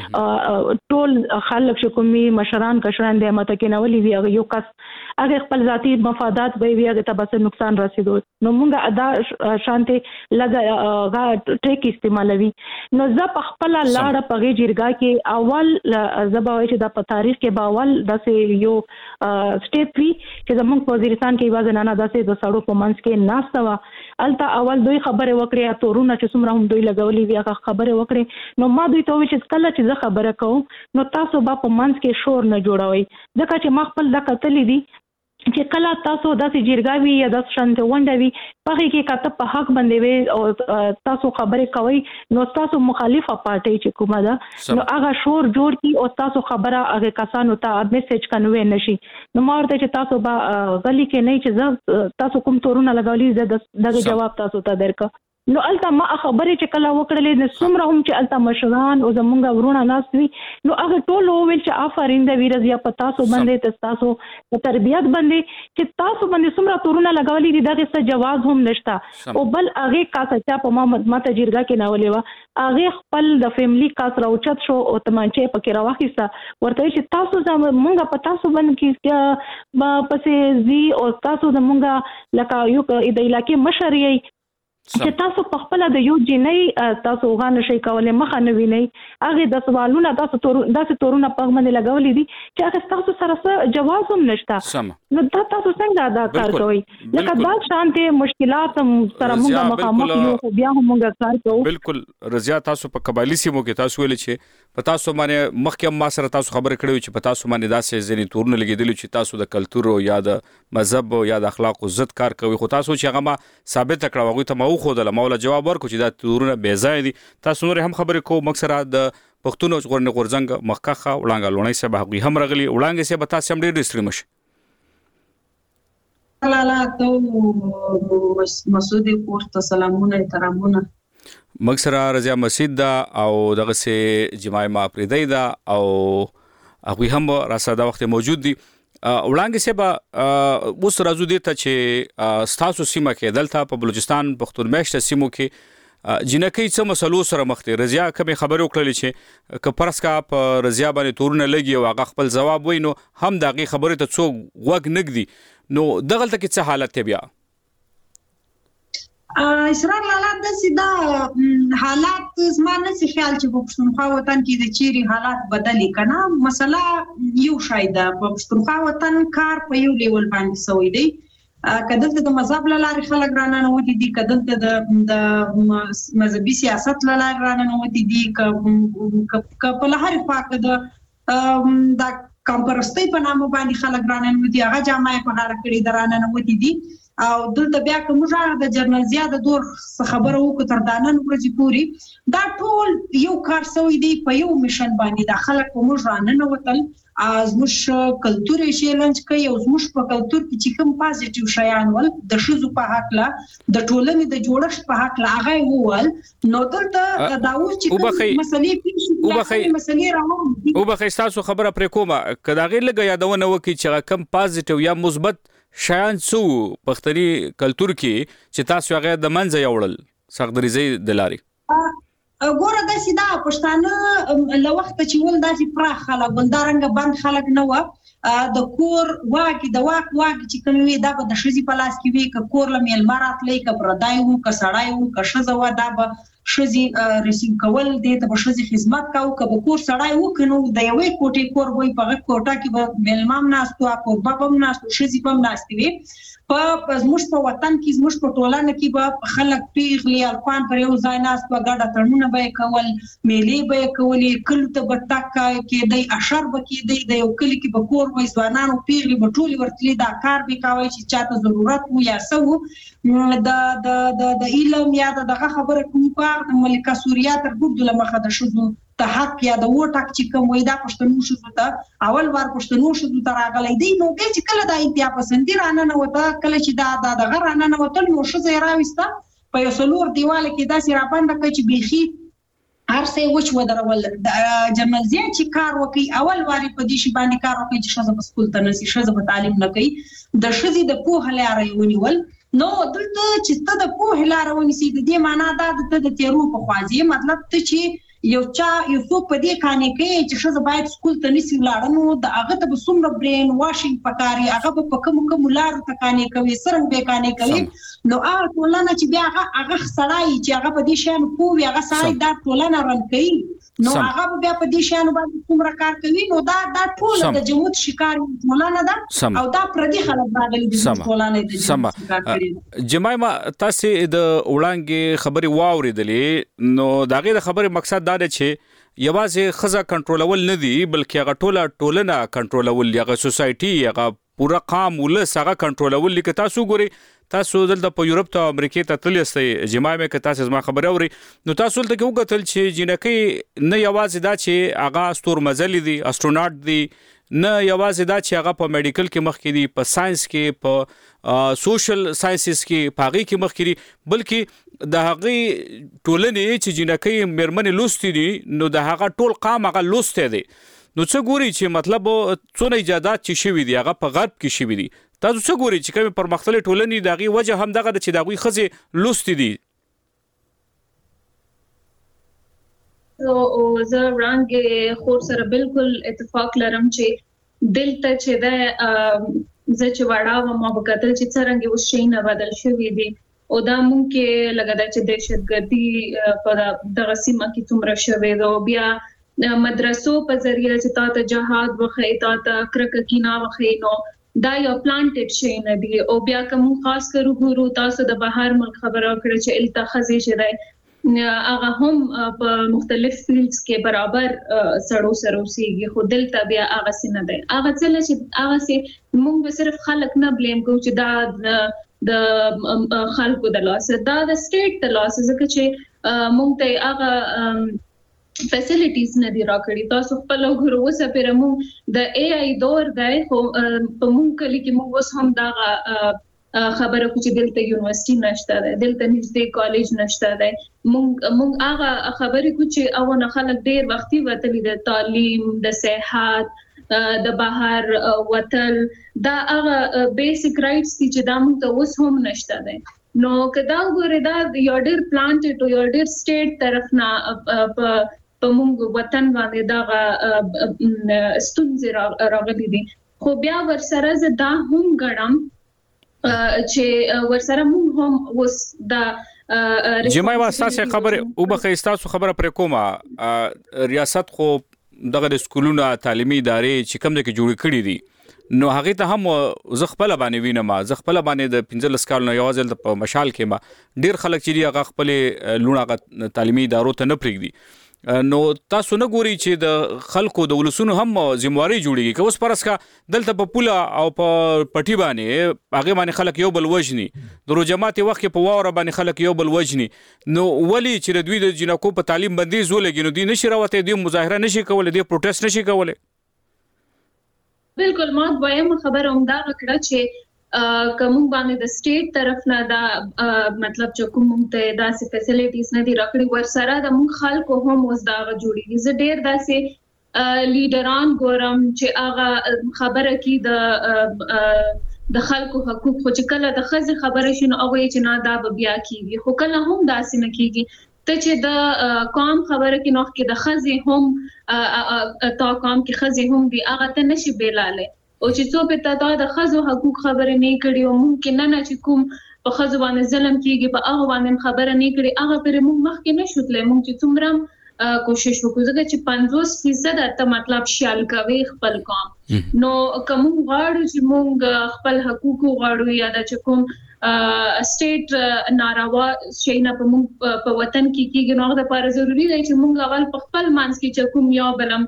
کوي ټول خلک چې کومي مشران کشران د ماته کې نولې وی یو کس هغه خپل ذاتی مفادات به وی هغه ته بس نقصان رسیدو نو مونږه ادا شانته لګا غا ټریک استعمالوي نو زه په خپل لاړه پغې جرګه کې اول زبوي چې د په تاریخ کې باول داسې یو سټیپ وی چې زموږ په وزیرستان کې واځ نه نه داسې د سړو په منځ کې ناشته وا الته اول دوی خبره وکړه تورونه چې څومره هم دوی لګولې وی هغه خبره وکړي نو ما دوی ته وی چې کله چې زه خبره کوم نو تاسو به په منځ کې شور نه جوړوي ځکه چې ما خپل د کتلې دي چې کله تاسو داسې جرګاوي یا داسې شانته ونډوي پغې کې کاته په حق باندې وي او تاسو خبرې کوي نو تاسو مخالفه پارټي چې کومه ده نو هغه شور جوړ کی او تاسو خبره هغه کسانو ته میسج کنوي نشي نو ما ورته چې تاسو به غلي کې نه چې تاسو کوم تورونه لګولې دغه جواب تاسو ته درک نو الته ما خبرې چې کله وکړلې د څومره هم چې الته مشران او زمونږ ورونه ناس وي نو هغه ټول ویل چې آفرین د ویرزیا په تاسو باندې تاسو په تربيت باندې چې تاسو باندې څومره تورونه لګولې دي دغه څه جواز هم نشته او بل هغه کاسه چې په محمد ماته جرګه کې ناولې و هغه خپل د فیملی کاس راوچت شو او تمانچې پکې راوخیسته ورته چې تاسو زمونږ په تاسو باندې کې پسې زی او تاسو زمونږ لکه یو د علاقې مشري چې تاسو په خپل د یو جنۍ تاسو غان شي کولای مخه نه ویني هغه د سوالونو تاسو تور داسې تورونه په باندې لګولې دي چې هغه تاسو سره جواز هم نشته نو دا تاسو څنګه ادا کار کوئ لکه دا شانته مشکلات سره موږ مخامخ یو خو بیا هم موږ کار کوو بالکل رضیا تاسو په قبایلی سیمو کې تاسو ویل چې په تاسو باندې مخکې ما سره تاسو خبرې کړې چې په تاسو باندې داسې ځینې تورونه لګېدل چې تاسو د کلچر او یا د مذهب او یا د اخلاق او عزت کار کوي خو تاسو چې هغه ما ثابت کړو هغه ته مو خو د مولا جواب ورکو چې دا تورونه بے ځای دي تاسو نور هم خبرې کو مکسره د پښتون او غورن غورځنګ مخکخه وړاندې لونی سه به هم رغلی وړاندې سه به تاسو هم ډېر ډیسټری مش لالا ته مسعود پورته سلامونه احترامونه مکسره رضیا مسجد دا او دغه سه جماع ما پریدای دا او هغه هم راسه دا وخت موجود دي وړاندې سه به اوس راځو دي ته چې ستاسو سیمه کې دلته په بلوچستان پښتون میشته سیمو کې جنکې څه مسلو سره مخ دي رضیا کوم خبرو کړل چې ک پرسکا په رضیا باندې تورونه لګي او هغه خپل جواب وینو هم دغه خبره ته څوک وګ نګدي نو دغه ته کې څه حالت ته بیا اسرار لالا د سیدا حالات زمانه سي خیال چې په پښتونخوا وطن کې د چيري حالات بدلي کنه مسله یو شایده په پښتونخوا وطن کار په یو لیول باندې سوی دی کدلته د مذهب لاره خلک رانه وتی دي کدلته د مذهبي سیاست لاره رانه وتی دي ک په لهر فاقه د د کمپرستی په نامه باندې خلک رانه وتی هغه جامعه په هر کړي درانه وتی دي او دلته بیا کوم ځای د جرنال زیاده دور خبره وکړه تر دانن ورځې پوری دا ټول یو کار سوی دی په یو میشن باندې د خلک په موږ رانه وتل ازمش کلچر چیلنج کوي او زموږ په کلچر کې چې کوم پازیټیو شیان ول د شذو په حق لا د ټولنې د جوړښت په حق لا هغه وول نو دلته دا و چې مسلې پیښې مسلې راوړي او بخې تاسو خبره پر کومه کداغه لګیا یادونه وکي چې کم پازیټیو یا مثبت شایان څو پښتني کلچر کې چې تاسو هغه د منځ یوړل سغدريزي دلاري ګوره د سیدا پښتانه له وخت چې ول داسې پراخ خلک بلدارنګ بند خلک نه و د کور واګي د واک واګي چې کوم وی دا به د شذي پلاس کې وی ک کور لمل مرات لې ک پردای وو ک سړای وو ک شذ و دا به شزي ریسیو کول د ته شزي خدمت کاو کبه کور سړای وکنو د یوې کوټې کور وای په کوټه کې به ملمام ناستو اكو بابم ناستو شزي پم ناستي وي په زموږ په وطن کې زموږ په ټولنه کې به خلک پیغلي الفان پر یو ځای ناست و ګډه تړمونه به کول میلې به کولې کله ته بتاک کې د اشر به کې د یو کلی کې به کور وای ځوانانو پیغلي به ټولي ورتلي دا کار به کوي چې چاته ضرورت وو یا سو د د د علم یا دغه خبره کوم په ملکه سوریا تر ګډ لمخه د شذو ته حق یا د وټ حق چې کوم وای دا پښتنو شذو ته اول وار پښتنو شذو ته راغلي دی نو به چې کله د انتیا پسندی رانه نه وته کله چې دا د دغه رانه نه وته نو شذ راويسته په یو سلور دیواله کې داسې را باندې کوي چې بيخي هر څه وچ ودرول جنرال زیات چې کار وکي اول واري په دې شی باندې کار وکي چې شذ په سکول ته نسی شذ په تعلیم نه کوي د شذ د پوهه لارې ونیول نو دلته چې ته د پوهه لارې ونیسي د دې معنا دا د د تیرو په خوازي مطلب ته چې یو چا یو څوک په دې کانې کې چې شذ باید سکول ته نسی لاړنو د هغه ته بسومره برین واشینګ پکاري هغه په کوم کوم لار ته کانې کوي سرنګ به کانې کوي نو هغه ټولنه چې بیا هغه هغه سړی چې هغه په دې شان پوهه هغه سړی دا ټولنه رن کوي نو هغه بیا په دې شان باندې کومره کار کوي نو دا دا ټول د جمود شکار ټولنه ده او دا پردي خلک راغلي د ټولنه د شکار کوي جمایما تاسو د وړاندې خبري واوریدلې نو داغه د خبري مقصد دا دی چې یوازې خزه کنټرولول نه دی بلکې هغه ټوله ټولنه کنټرولول هغه سوسايټي هغه پورا قام ولس هغه کنټرولول لیک تاسو ګوري تاسو دلته په یورپ ته امریکا ته تللی استئ جماعه کې تاسو زما خبره اوري نو تاسو ته کې وګتل چې جنکې نه یوازې دا چې هغه استور مزل دي استروناټ دي نه یوازې دا چې هغه په میډیکل کې مخ کې دي په ساينس کې په سوشل ساينسز کې په هغه کې مخ کې دي بلکې د هغه ټولنې چې جنکې مرمنې لوستي دي نو د هغه ټول قام هغه لوسته دي نو څه ګوري چې مطلب څونه ایجادات چې شوي دي هغه په غرب کې شوي دي تاسو څه ګوري چې کوم پر مختلف ټولنې دغه وجه هم دغه چې دغه خزه لوستي دي او زه رنګ خور سره بالکل اتفاق لرم چې دلته چې د زه چې وړاو ما وکړل چې څنګه اوس شي نه بدل شوی دي او دا مونږ کې لګدا چې دهشتګردي په دغه سیمه کې څومره شوی دی بیا مدرسو په ذریعہ چې تاسو جهاد وخی تاسو کرک کینا وخی نو دا یو پلانټډ شي نه دی او بیا کوم خاص کرو ګورو تاسو د بهر ملک خبره کړی چې التخذي شې هغه هم په مختلف فیلډز کې برابر سړو سره اوسېږي خو دلته بیا هغه سینه ده هغه څه چې هغه سي موږ صرف خلک نه بلیم کوو چې دا د خلکو د لاس دا د سټیټ د لاس ځکه چې موږ ته هغه فیسیلیټیز نه دی راکړي تاسو خپل غوړو وسه پر موږ د ای آی دور دی خو په موږ کلی کې موږ اوس هم دا خبره کو چې دلته یونیورسيټي نشته ده دلته نږدې کالج نشته ده مونږ مونږ هغه خبرې کو چې او نه خلک ډېر وختي وتلی د تعلیم د صحت د بهر وتل دا هغه بیسیک رائټس چې دا مونږ ته اوس هم نشته ده نو کدا وګوره دا یو ډېر پلانټډ یو ډېر سټیټ طرف نه په مونږ وطن باندې دا ستونزې راغلي دي خو بیا ورسره زه دا هم ګڼم چې ورسره موږ هم وس دا جمعي واساسه خبره او به تاسو خبره پر کومه ریاست خو دغه سکولونه تعلیمي ادارې چې کوم د کې جوړ کړي دي نو هغه ته هم زه خپل باندې وینم زه خپل باندې د پنځه کال نه یوازې په مشال کې ما ډیر خلک چې هغه خپل لونه تعلیمي ادارو ته نه پریږدي نو تاسو نه ګوري چې د خلکو د ولسونو هم ذمہواری جوړیږي که اوس پرسکا دلته په پوله او په پټی باندې هغه باندې خلک یو بل وجني د روجمات وخت په واوره باندې خلک یو بل وجني نو ولی چې دوی د جنکو په تعلیم باندې زولګي نو دوی نشي راوته دوی مظاهره نشي کولای دوی پروتست نشي کولای بالکل ما وایم خبر هم دا کړه چې کوم باندې د سټیټ طرف نه دا مطلب چې کوم ته داسې فیسیلیټیز نه دي راکړي ورسره د مون خلکو هم اوس دا جوړیږي زه ډېر داسې لیډران ګورم چې هغه خبره کوي د د خلکو حقوق خو چې کله د خزي خبره شنو هغه چې نه دا بیا کیږي خو کله هم داسې نه کیږي ته چې د قوم خبره کې نوخ کې د خزي هم تا قوم کې خزي هم دي هغه ته نشي بیلاله او چې څو په تعداد د خزو حقوق خبره نه کړي او ممکن نه چې کوم په خزو باندې ظلم کیږي په هغه باندې خبره نه کړي هغه پر موږ مخکې نشوتلې موږ چې څومره کوشش وکړو ځکه چې پنځوس فیصد ته مطلب شیال کوي خپل قوم نو کوم غواړو چې موږ خپل حقوق غواړو یا د کوم سټیټ ناروا شي نه په موږ په وطن کې کېږي نو هغه لپاره ضروری دی چې موږ اول په خپل منځ کې چې کوم یو بلم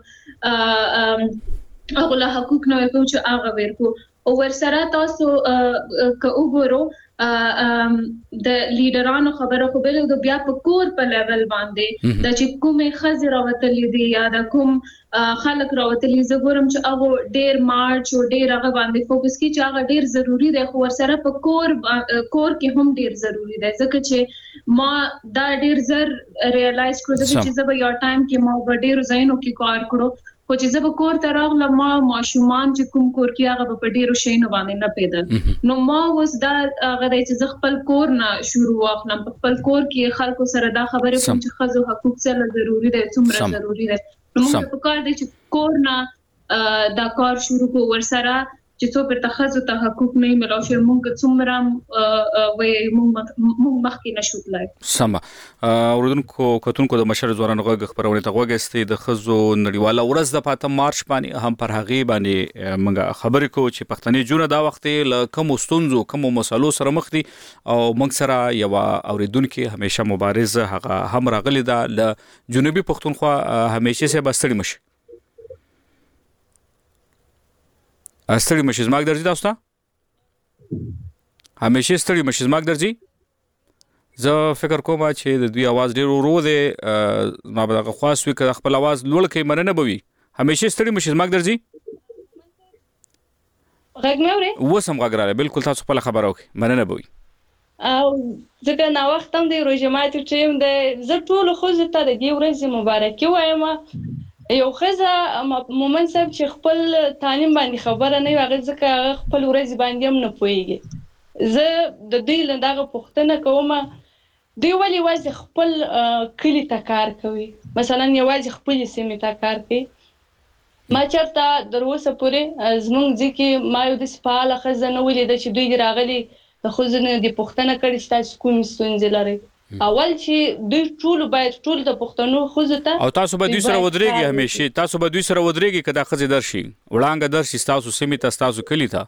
هغه له حقوق نه کوم چې هغه ورکو او ورسره تاسو که وګورو د لیډرانو خبرو خو بل د بیا په کور په لیول باندې د چې کومه خزر راوتلې دي یا د کوم خلک راوتلې زګورم چې هغه ډیر مارچ او ډیر هغه باندې فوکس کی چې هغه ډیر ضروری دی خو ورسره په کور کور کې هم ډیر ضروری دی ځکه چې ما دا ډیر زر ریالایز کړو چې زه به یو ټایم کې ما به ډیر زینو کې کار کړو خو چې زه به کور ته راغلم ما ماشومان چې کوم کور کې هغه په ډیرو شینو باندې نه پیدا نو ما اوس دا هغه چې زه خپل کور نه شروع واخلم په خپل کور کې خلکو سره دا خبره کوم چې خزو حقوق سره ضروری دي څومره ضروری دي نو موږ په کار دي چې کور نه دا کار شروع کو ورسره چې څو پر تخصص ته حقوق نه ملو شر موږ څومره وې موږ مخکې نشو تلای سم اوردونکو کتونکو د مشر ځوانانو غږ خبرونه ته غوږستې د خزو نړیواله ورځ د پاتم مارچ باندې هم پر هغه باندې موږ خبرې کو چې پښتني جون دا وخت له کوم ستونزو کوم مسالو سره مخ دي او موږ سره یو اوریدونکو همیشه مبارزه هغه هم راغلي دا له جنوبي پښتونخوا همیشه سه بستړي مش استړي مشه زماګ درځي تاسو ته همیشه ستړي مشه زماګ درځي زه فکر کوم چې د دوی आवाज ډیر ورو دی ما به خاص وي که خپل आवाज لوړ کړي مننه بوي همیشه ستړي مشه زماګ درځي غږ مې اوري وسم غږ راغلی بالکل تاسو خپل خبره وکړئ مننه بوي او ځکه نا وخت هم دی روزه ماته ټیم د زه ټول خو زه ته د دې ورځې مبارکي وایم یو خزه مومن صاحب چې خپل تعلیم باندې خبره نه وي ځکه خپل ورځ باندې هم نه پوهیږي زه د دوی له دغه پوښتنه کوم دوی ولې یوازې خپل کلي ته کار کوي مثلا یوازې خپل سیمې ته کار کوي ما چېرته تر اوسه پورې زموږ ځکه ما یو داسې فعاله ښځه نه ولیده چې دوی راغلي د ښځو نه دې پوښتنه کړې چې تاسو کومې ستونزې لرئ اول چې دوی ټول باید ټول د پښتنو ښځو ته او تاسو به دوی سره ودرېږئ همیشه تاسو به دوی سره ودرېږئ که دا ښځې درشي وړانګه درشي ستاسو سیمې ته ستاسو کلي ته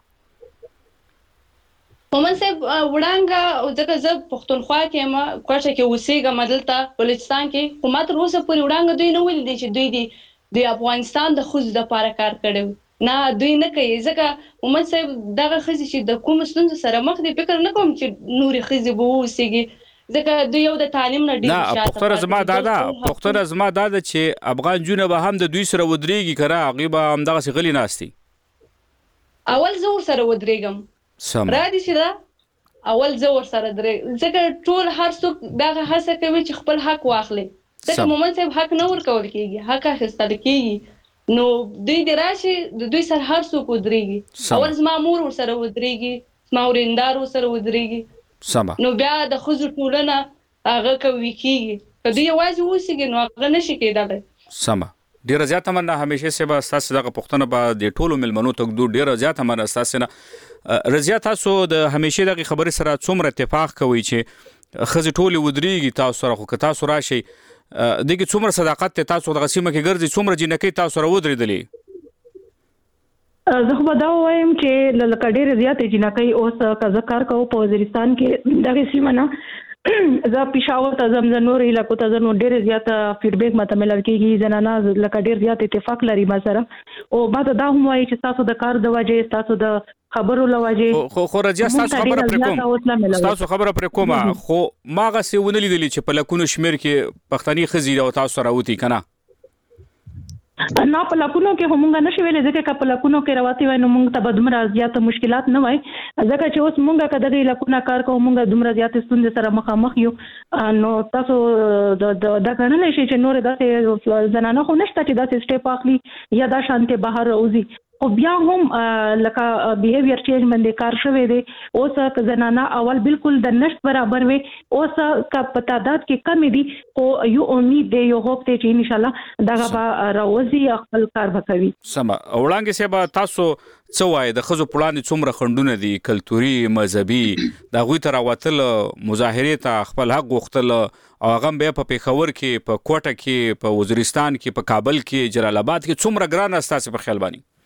مومن صاحب وړانګه ځکه زه پښتونخوا کې یم کوټه کې اوسېږم دلته بلوچستان کې خو ما تر اوسه پورې وړانګه دوی نه ولیدې چې دوی د د افغانستان د ښځو دپاره کار کړی نه دوی نه کوي ځکه مومن صاحب دغه ښځې چې د کومو ستونزو سره مخ دي فکر نه کوم چې نورې ښځې به واوسېږي ځکه دوی یو د تعلیم نه ډېر نه پښتنه زما دا ده پښتنه زما دا ده چې افغان جونه به هم د دوی سره ودرېږي که هغوی به همدغسې غلي ناست دي اول زه ورسره ودرېږم سم را دي چې ده اول زه ورسره درېږم ځکه ټول هر څوک دغه هڅه کوي چې خپل حق واخلي ځکه مومن صاحب حق نه ورکول کېږي حق اخیستل کېږي نو دوی دې راشي د دوی سره هر څوک ودرېږي اول زما مور ورسره ودرېږي زما ورېندار ورسره ودرېږي سمه نو بیا د ښځو ټولنه هغه کوي کېږي که دوی یوازې اوسېږي نو هغه نشي کېدلی سمه ډیره زیاته مننه همیشه سه به ستاسو دغه پوښتنه به د ټولو مېلمنو ته ږدو ډیره زیاته مننه ستاسو نه رضیا تاسو د همیشه دغه خبرې سره څومره اتفاق کوئ چې ښځې ټولې ودرېږي تاسو سره خو که تاسو راشئ دغې څومره صداقت دی تاسو دغه سیمه کې ګرځئ څومره جینکۍ تاسو سره ودرېدلې زه خو به دا وایم چې لکه ډېرې زیاتې جینکۍ اوس که زه کار کوم په وزیرستان کې دغې سیمه نه زه پېښور ته ځم زه نورو علاقو ته ځم نو ډېرې زیاته فیډبیک ماته ملل کېږي زنانه لکه ډېر زیات اتفاق لري ما سره او ما ته دا هم وایي چې ستاسو د کار د وجې ستاسو د خبرو له وجې خو خو رضیا ستاسو خبره پرې کوم ستاسو خبره پرې کومه خو ما هغسې ونه لیدلي چې په لکونو شمېر کې پښتني ښځې او تاسو سره وتي که نه نه په لکونو کې هم موږ نشو ویلی ځکه که په لکونو کې راوتې وای نو موږ ته به دومره زیاته مشکلات نه وای ځکه چې اوس موږ که دغې لکونه کار کوو موږ دومره زیاتې ستونزې سره مخامخ یو نو تاسو دا ګڼلی شئ چې نورې داسې زنانه خو نشته چې داسې سټیپ اخلي یا دا شانتې بهر وځي او بیا هم لکه بیهیویر چینج باندې کار شوی دی. اوس که زنانه اول بالکل د نشت برابر وي، اوس که په تعداد کې کم دي، خو یو امید دی، یو هوپ دی چې ان شاء الله دغه به راوځي، خپل کار وکوي. سمه. وړاندې سبا تاسو څه وایي د ښځو په وړاندې څومره خنډونه دي کلتوري مذهبي د هغوی ته راوتل، مظاهرې ته خپل حق غوښتل، او هغه بیا په پېښور کې، په کوټه کې، په وزیرستان کې، په کابل کې، جلال آباد کې څومره ګرانه ستاسو په خیال باندې؟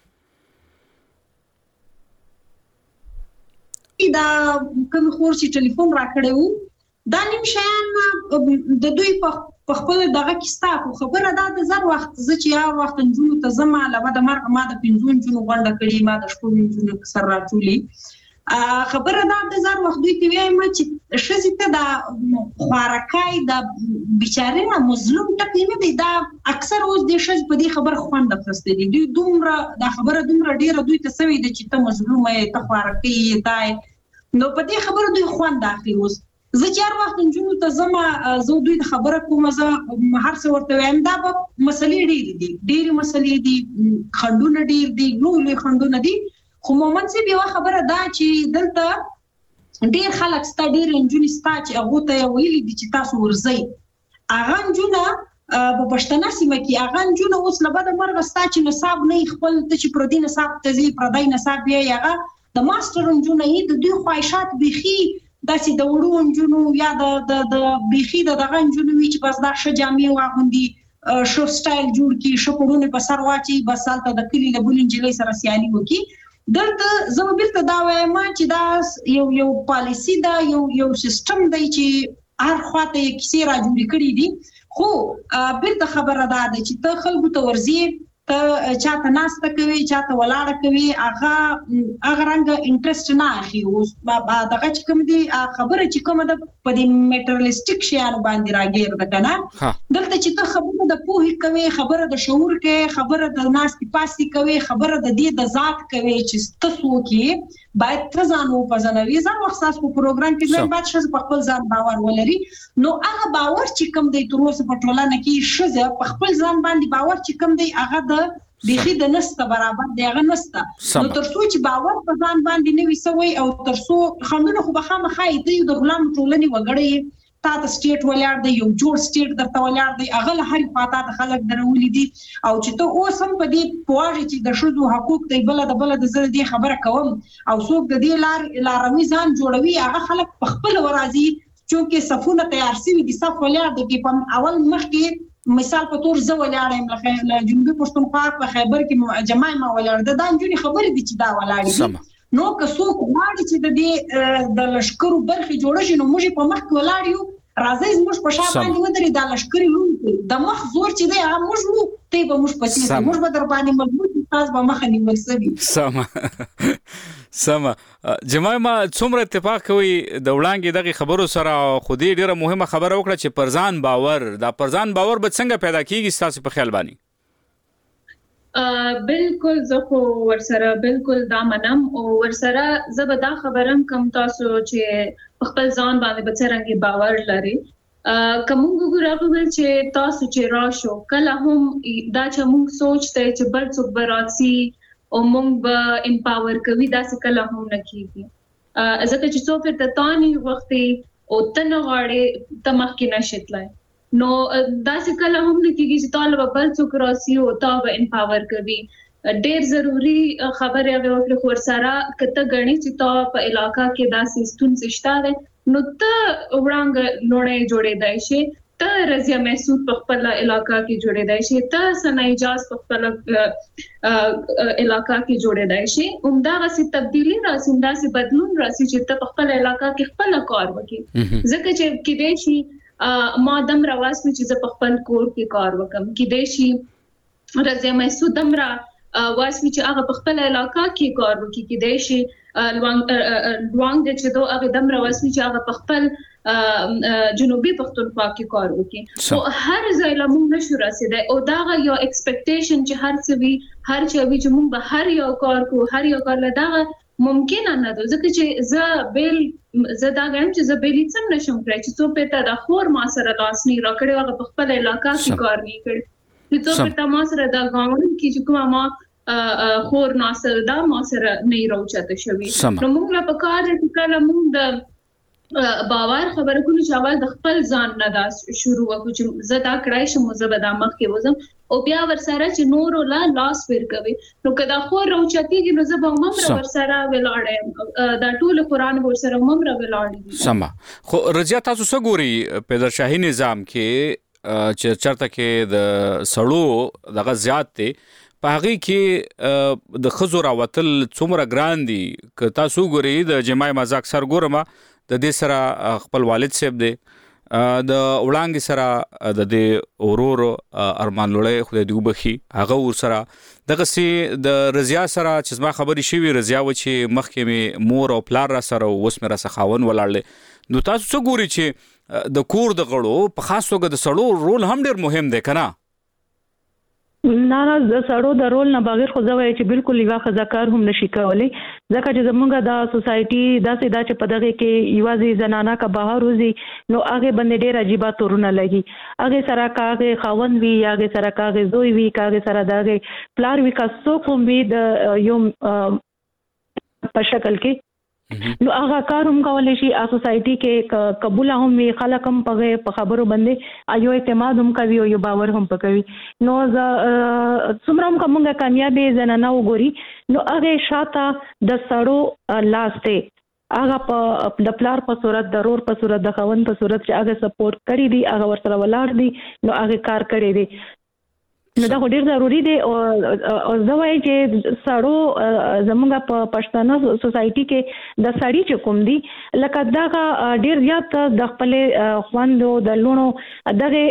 دا کوم خور چې ټلیفون راکړی وو دا نیم شیان د دوی په خپل دغه کې ستا خو خبره دا د زر وخت زه چې یا وخت نجونو ته ځم علاوه د مرګ ما د پنځو نجونو غونډه کړې، ما د شپږو نجونو سر راټولي. خبره دا د زر وخت دوی ته وایم چې ښځې ته د خوارکۍ د بیچارې نه مظلوم ټکی نه دی، دا اکثر اوس د ښځې په دې خبره خوند اخیستی دي. دوی دومره دا خبره دومره ډېره دوی ته سوې ده چې ته مظلومه یې، ته خوارکۍ یې، دا نو په دې خبره دوی خوند اخلي. اوس زه چې هر وخت نجونو ته ځم، زه دوی د خبره کوم، زه هر څه ورته وایم، دا به مسلې ډېرې دي، ډېرې مسلې دي، خنډونه ډېر دي، لوی لوی خنډونه دي. خو مومن صاحب یوه خبره دا چې دلته ډېر خلک ستا، ډېرې نجونې ستا چې هغو ته یې ویلي دي چې تاسو ورځئ. هغه نجونه په پښتنه سیمه کې هغه نجونه اوس له بده مرغه ستا چې نصاب نه وي، خپل ته چې پردي نصاب ته ځي، پردی نصاب یې هغه د ماستر نجونه یې د دوی خواهشات بیخي داسې د وړو نجونو یا د د بیخي د دغه نجونو وي چې بس دا ښه جامې واغوندي، ښه سټایل جوړ کړي، ښه پوړونې په سر واچوي، بس هلته د کلي له بلې نجلۍ سره سیالي وکړي. دلته زه بیرته دا وایم چې دا یو یو پالیسي ده، یو یو سیستم دی چې هر خواته یې کیسې را جوړې کړي دي. خو بیرته خبره دا ده چې ته خلکو ته ورځې، ته چاته ناسته کوي، چاته ولاړه کوي، هغه هغه رنګه انټرست نه اخلي. اوس دغه چې کوم دي خبره چې کومه ده په دې میټرلیسټیک شیانو باندې راګیر ده که نه. دلته چې ته خبره د پوهې کوي، خبره د شعور کوي، خبره د ناستې پاستې کوي، خبره د دې د ذات کوي چې ته څوک یې، باید ته ځان وپېژنوي. ځان وخت ستاسو په پروګرام کې دویم باید ښځه په خپل ځان باور ولري. نو هغه باور چې کوم دی تر اوسه په ټولنه کې ښځه په خپل ځان باندې باور چې کوم دی هغه د بیخي د نسته برابر دی، هغه نسته. نو تر څو چې باور په ځان باندې نه وي سوی، او تر څو خنډونه خو به خامخا یې ته یو د غلام ټولنې وګړی، تا ته سټیټ ولاړ دی، یو جوړ سټیټ درته ولاړ دی، هغه له هرې خوا تا ته خلک درولي دي. او چې ته اوس هم په دې پوهېږې چې د ښځو حقوق دی، بله د بله د زه د دې خبره کوم، او څوک د دې لار لاروي ځان جوړوي، هغه خلک په خپله ورځي چونکې صفونه تیار شوي دي، صف ولاړ دی. کې په اول مخکې مثال په تور زه ولاړ یم له جنوبي پښتونخوا په خیبر کې جمعه ما ولاړ ده، دا نجونې خبرې دي چې دا ولاړې دي. نو که څوک غواړي چې د دې د لښکرو برخې جوړه شي، نو موږ په مخ کې ولاړ یو، راځئ زموږ په شا باندې ودرې، دا لښکرې لوند د مخ زور چې دی هغه موږ وو، تی به موږ پسې سو، موږ به در باندې مضبوط یو، تاسو به مخه نیول سوي. سمه سمه. جماعه څومره اتفاق کوي د وړاندې دغه خبرو سره؟ خو دې ډیره مهمه خبره وکړه چې پر ځان باور، دا پر ځان باور به څنګه پیدا کیږي ستاسو په خیال باندې؟ بالکل زه خو ورسره بالکل دا منم، او ورسره زه به دا خبرم کوم تاسو چې خپل ځان باندې به څرنګه باور لري. کوم وګورئ چې تاسو چې راشو کله هم دا چې موږ سوچ ته چې بل څوک به راسي او موږ به امپاور کوي، دا څه کله هم نه کیږي. ځکه چې څوک ته تانی وختي او تنه غاړي ته مخکې نشي تلای، نو دا څه کله هم نه کیږي چې طالب بل څوک راسي او تا به امپاور کوي. ډېر ضروری خبره هغه وکړه خو سره کته غني چې تا په علاقہ کې داسې ستونزې شته، نو ته وړاندې لوړې جوړېدای شي، ته رضیا محسود په خپل علاقہ کې جوړېدای شي، ته سنایجاز په خپل علاقہ کې جوړېدای شي. همدغه سي تبدیلی راسي، همدغه سي بدلون راسي چې ته په خپل علاقہ کې خپل کار وکړي. ځکه چې کېدای شي ما دم راواسي چې زه په خپل کور کې کار وکم، کېدای شي رضیا محسود دم را واسي چې هغه په خپل علاقہ کې کار وکړي، کېدای شي لوانګ د چې دوه هغه دم راواسي چې هغه په خپل جنوبي پښتونخوا کې کار وکړي. نو هر ځای له موږ نشو رسیدای، او دا یو ایکسپیکټیشن چې هر څه وي، هر چا وي چې موږ به هر یو کار کو، هر یو کار له دا ممکن نه ده. ځکه چې زه بیل زه دا غواړم چې زه بیل څم نشم کړی چې څو پته د خور ما سره لاس نه راکړي، هغه په خپل علاقہ کې کار نه کړي، چې څو پته ما سره دا غواړم چې کومه ما خور ناصر دا ما سره نه راوچته شوی نو موږ لا په کار کې کله موږ د باور خبره کوو چې اول د خپل ځان نه دا شروع وکړو چې زه دا کړای شم زه به دا مخ کې وزم او بیا ورسره چې نور ولا لاس ور کوي نو کدا خو راوچتيږي نو زه به هم ورسره ولاړم دا ټول قران ورسره هم ولاړم سما خو رضیا تاسو څه ګوري په شاهي نظام کې چې چرته کې د سړو دغه زیات دي په هغه کې د خزو راوتل څومره ګران دي که تاسو ګوري د جماعي مزاق سر ګورم د دې سره خپل والد صاحب دی د وړانګ سره د دې اورور ارمان لړۍ خدای دې وبخي هغه ور سره دغه سي د رضیا سره چې ما خبري شوی رضیا و چې مخکې می مور او پلار را سره اوس مې را سخاون ولاړل نو تاسو څه ګوري چې د کور د غړو په خاص توګه د سړو رول هم ډیر مهم دی کنه نه نه د سړو د رول نه بغیر خو زوی چې بالکل یو خزاکار هم نشي کولای ځکه چې زمونږ د سوسايټي داسې دا چې په دغه کې یوازې زنانه کا بهر وزي نو هغه باندې ډېر عجیبه تورونه لګي هغه سره کاغه خاون وی هغه سره کاغه زوی وی کاغه سره دغه پلار وی کا سو کوم وی د یو په شکل کې نو هغه کار هم کولای شي ا سوسايټي کې قبول هم وی خلک هم په خبرو باندې ایو اعتماد هم کوي او یو باور هم کوي نو ز څومره هم کومه کامیابی زنانه وګوري نو هغه شاته د سړو لاسته هغه په د پلار په صورت د رور په صورت د خوند په صورت چې هغه سپورټ کړی دی هغه ورسره ولاړ دی نو هغه کار کړی دی نو دا ډیر ضروری دی او زه وایم چې سړو زمونږ په پښتنو سوسايټي کې د سړی چې کوم دی لکه دا ډیر زیات د خپل خواندو د لونو دغه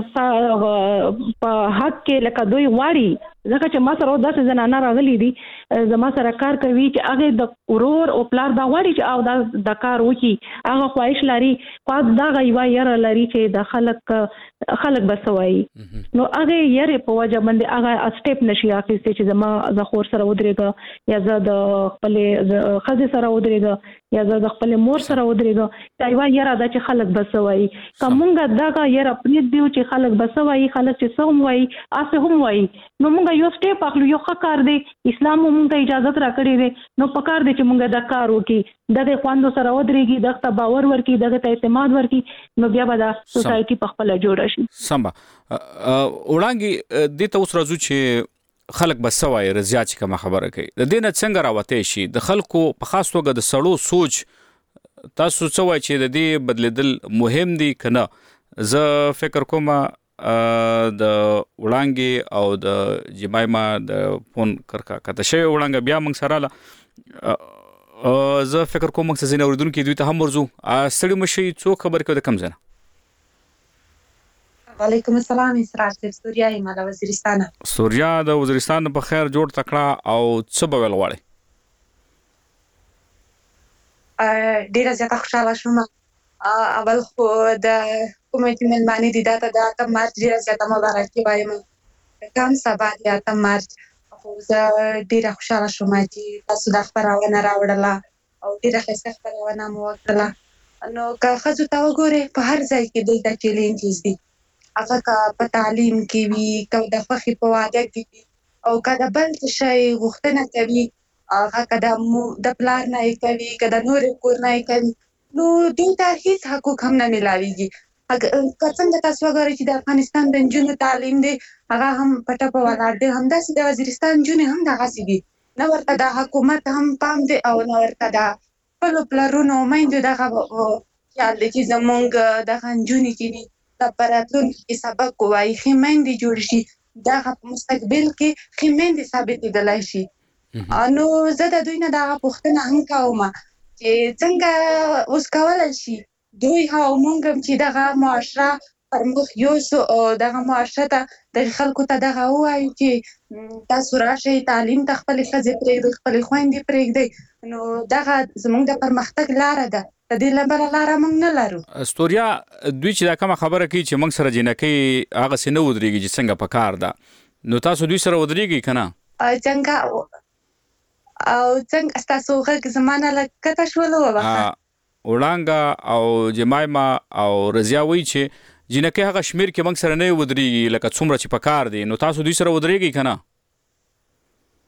په حق کې لکه دوی واړي ځکه چې ما سره داسې زنانه راغلي دي زما سره کار کوي چې هغه د اورور او پلار دا واړي چې او دا د کار وکي هغه خواهش لري خو دا غوي یاره لري چې د خلک خلک بسوي نو هغه یاره په وجه باندې هغه سټیپ نشي اخیستي چې زما د خور سره ودرېګا یا زه د خپل خزه سره ودرېګا یا زه د خپل مور سره ودرېګا دا یو یاره دا چې خلک بسوي کومګه دا یاره پنځ دیو چې خلک بسوي خلک چې سوم وای اسه هم وای نو موږ یو سټیپ اخلو یو ښه دی اسلام موږ ته اجازه راکړي دي نو پکار دي چې موږ دا کار وکړي دغه خواندو سره ودرېږي دغه باور ورکړي دغه اعتماد ورکړي نو بیا به دا سوسايټي په خپل جوړ شي سم وړانګي د ته اوس راځو چې خلک بسوي رضیا چې کوم خبره کوي د دې نه څنګه راوته شي د خلکو په خاص توګه د سړو سوچ تاسو څه وایي چې د دې بدلیدل مهم دي کنه زه فکر کوم د وړانګي او د جمایما د فون کرکا کته شی وړانګ بیا موږ سره لا زه فکر کوم چې زین اوردونکو دوی ته هم ورزو سړی مشي څو خبر کوي د کم زنه وعلیکم السلام اسراج د سوریا ایماله وزیرستان سوریا د وزیرستان په خیر جوړ تکړه او څه به ول غواړي ا ډیره زیاته خوشاله شوم اول خو د کومې ملمانې دي دا ته د مارچ ډیره زیاته مبارکي وایم کوم سبا دی ته مارچ خو زه ډیره خوشاله شوم چې تاسو د خبرونه راوړله او ډیره ښه خبرونه مو وکړه نو که خځو ته وګوره په هر ځای کې د چیلنجز دي هغه کا په تعلیم کې وي که د فخر په واده کې او که د بل شي غوښتنه کوي هغه کدا د پلان نه کوي کدا نور کور نه کوي نو دوی ته هیڅ حقوق هم نه ملاويږي اګه څنګه تاسو وګورئ چې د افغانستان د جنونو تعلیم دی هغه هم پټه په ولاړ دی همداسې د وزیرستان جنونو هم دغه سي دي نو ورته د حکومت هم پام دی او نو ورته د خپل پلانونو مایند دغه خیال دی چې زمونږ د جنونو کې دي د پراتون کې سبق وایي خمند جوړ شي دغه په مستقبل کې خمند ثابت کېدلای شي انو زه د دوی نه دغه پوښتنه هم کوم چې څنګه اوس کولای شي دوی هاو مونږ چې دغه معاشره پرمخ یوسو او دغه معاشره ته د خلکو ته دغه وایي چې تاسو راشئ تعلیم ته خپل ښځې پرېږدئ خپل خویندې پرېږدئ نو دغه زموږ د پرمختګ لاره ده د دې لپاره لاره موږ نه لرو استوریا دوی چې دا کومه خبره کوي چې موږ سره جنکې هغه سينه ودرېږي چې څنګه پکار ده نو تاسو دوی سره ودرېږي کنه څنګه او څنګه تاسو هغه زمانه لکه شولو وبخه وړانګه او جمایما او رضیا وی چې جنکه هغه شمیر کې موږ سره نه ودرېږي لکه څومره چې پکار دي نو تاسو دوی سره ودرېږي کنه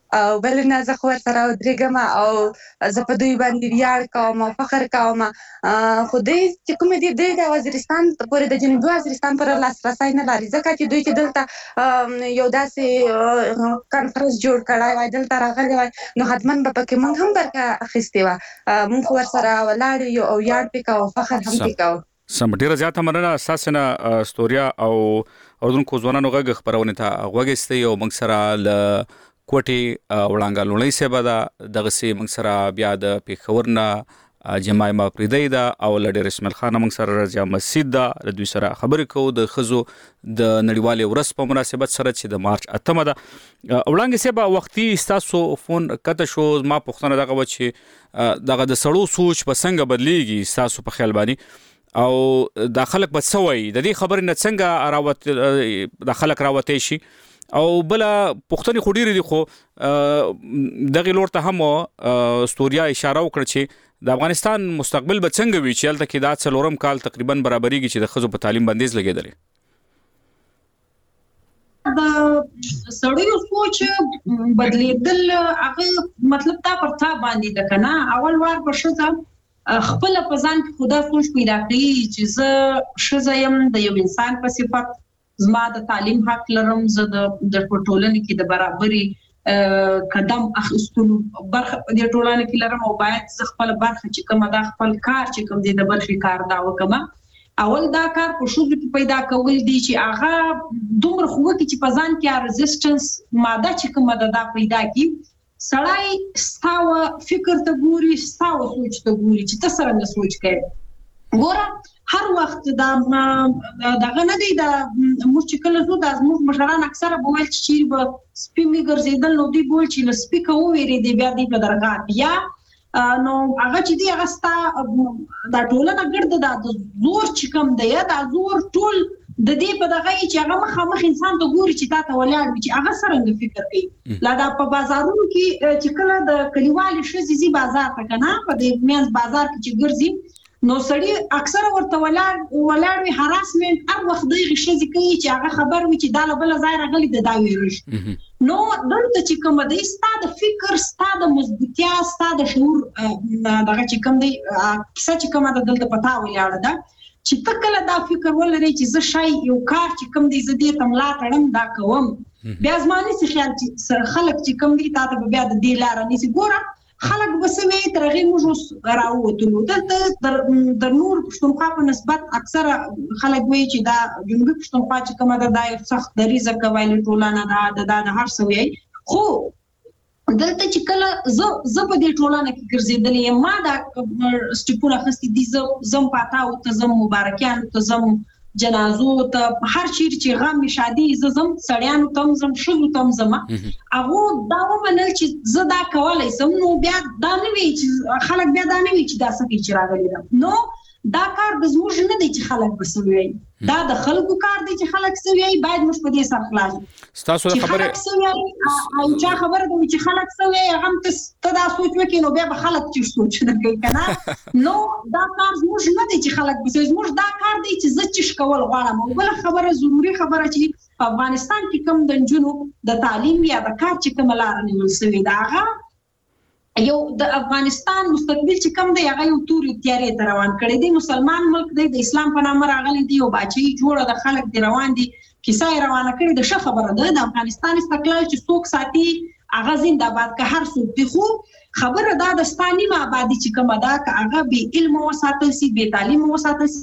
او بل نه زه خو ورسره ودرېږم او زه په دوی باندې ویاړ کوم او فخر کوم. خو دوی چې کومې دي دوی د وزیرستان پورې د جنوبي وزیرستان پورې لاسرسی نه لري ځکه چې دوی چې دلته یو داسې کانفرنس جوړ کړی وای دلته راغلی وای نو حتما به پکې موږ هم برخه اخیستې وه. موږ خو ورسره ولاړ یو او ویاړ پې کوو او فخر هم پې کوو. سم ډیره زیاته مننه ستاسو نه ستوریا او اردوونکو ځوانانو غږ خبرونه ته غوږ ایستئ او موږ سره له کوټې وړانګه لوڼۍ صاحبه ده دغسې موږ سره بیا د پېښور نه جمایمه پریدی ده او له ډېر اسماعیل خان موږ سره رضیا مسجد ده د دوی سره خبرې کوو د ښځو د نړیوالې ورځ په مناسبت سره چې د مارچ اتمه ده. وړانګې صاحبه وختي ستاسو فون کته شو ما پوښتنه دغه وه چې دغه د سړو سوچ په څنګه بدلیږي ستاسو په خیال باندې او دا خلک به څه وایي د دې خبرې نه څنګه راوت دا خلک راوتی شي او بله پوښتنې خو ډېرې دي خو دغې لور ته هم ستوریا اشاره وکړه چې د افغانستان مستقبل به څنګه وي چې هلته کې دا څلورم کال تقریبا برابرېږي چې د ښځو په تعلیم بندیز لګېدلی. د سړیو سوچ بدلېدل هغه مطلب تا پر تا باندې ده که نه. اول وار به ښځه خپله په ځان کې خو دا سوچ پیدا کوي چې زه ښځه یم د یو انسان په صفت زما د تعلیم حق لرم زه د ټولنې کې د برابري قدم اخیستلو برخه په دې ټولنه کې لرم او باید زه خپل برخه چې کومه دا خپل کار چې کوم دی د برخې کار دا وکم. اول دا کار په ښځو کې پیدا کول دي چې هغه دومره خو وکړي چې په ځان کې ريزسټنس ماده چې کومه ده دا پیدا کړي. سړی ستاوه فکر ته ګوري ستاوه سوچ ته ګوري چې ته څرنګه سوچ کوې. ګوره هر وخت دا دغه نه دی دا موږ چې کله زو دا زموږ مشران اکثره به ویل چې چیرې به سپي مې ګرځېدل نو دوی به ویل چې له سپي که ووېرېدې بیا دوی په درګاه بیا نو هغه چې دی هغه ستا دا ټولنه ګرده دا د زور چې کوم دی دا زور ټول د دې په دغه چې هغه مخامخ انسان ته ګوري چې تا ته ولاړ وي چې هغه څرنګه فکر کوي. لا دا په بازارونو کې چې کله د کلیوالې ښځې ځي بازار ته که نه په دې منځ بازار کې چې ګرځي نو سړی اکثره ورته ولاړ ولاړ وي هراسمنټ هر وخت دغه ښځې کوي چې هغه خبر وي چې دا له بله ځای راغلي د دا ویروش. نو دلته چې کوم دی ستا د فکر ستا د مضبوطیا ستا د شعور دغه چې کوم دی کیسه چې کومه ده دلته په تا ولاړه ده چې ته کله دا فکر ولرې چې زه شای یو کار چې کوم دی زه دې ته ملا تړم دا کوم بیا زما نسي خیال چې خلک چې کوم دی تا ته به بیا د دې لاره نیسي. ګوره خلک به څه وایي تر هغې موږ اوس راووتلو دلته د نور پښتونخوا په نسبت اکثره خلک وایي چې دا جنوبي پښتونخوا چې کومه ده دا یو سخت دریځه قبایلي ټولنه ده دا د هر څه وایي. خو دلته چې کله زه زه په دې ټولنه کې ګرځېدلې یم ما دا سټیپونه اخیستي دي زه ځم پاتاو ته ځم مبارکیانو ته ځم جنازو ته هر چیرې چې غم شادي زه ځم سړیانو ته هم ځم ښځو ته هم ځم. هغو دا ومنل چې زه دا کولی شم نو بیا دا نه وي چې خلک بیا دا نه وي چې دا څه کوي چې راغلي ده. نو دا کار د زموږ نه دی چې خلک به څه وایي دا د خلکو کار دی چې خلک څه وایي باید موږ په دې سر خلاص ستاسو د خبرې خلک څه وایي او چا خبره ده چې خلک څه وایي هغه هم ته دا سوچ وکړې نو بیا به خلک چې سوچ نه کوي که نه. نو دا کار زموږ نه دی چې خلک به زموږ دا کار دی چې زه چیش کول غواړم. او بله خبره ضروري خبره چې په افغانستان کې کوم د نجونو د تعلیم یا د کار چې کومه لاره نیول سوې ده هغه یو د افغانستان مستقبل چې کوم دی هغه یو تورې تیارې ته روان کړی دی. مسلمان ملک دی د اسلام په نامه راغلی دی یو باچهي جوړه د خلک دی روان دي کیسه یې روانه کړې ده ښه خبره ده د افغانستان استقلال چې څوک ساتي هغه زنده‌باد که هر څوک دی. خو خبره دا د ستا نیمه آبادي چې کومه ده که هغه بې علمه وساتل سي بې تعلیمه وساتل سي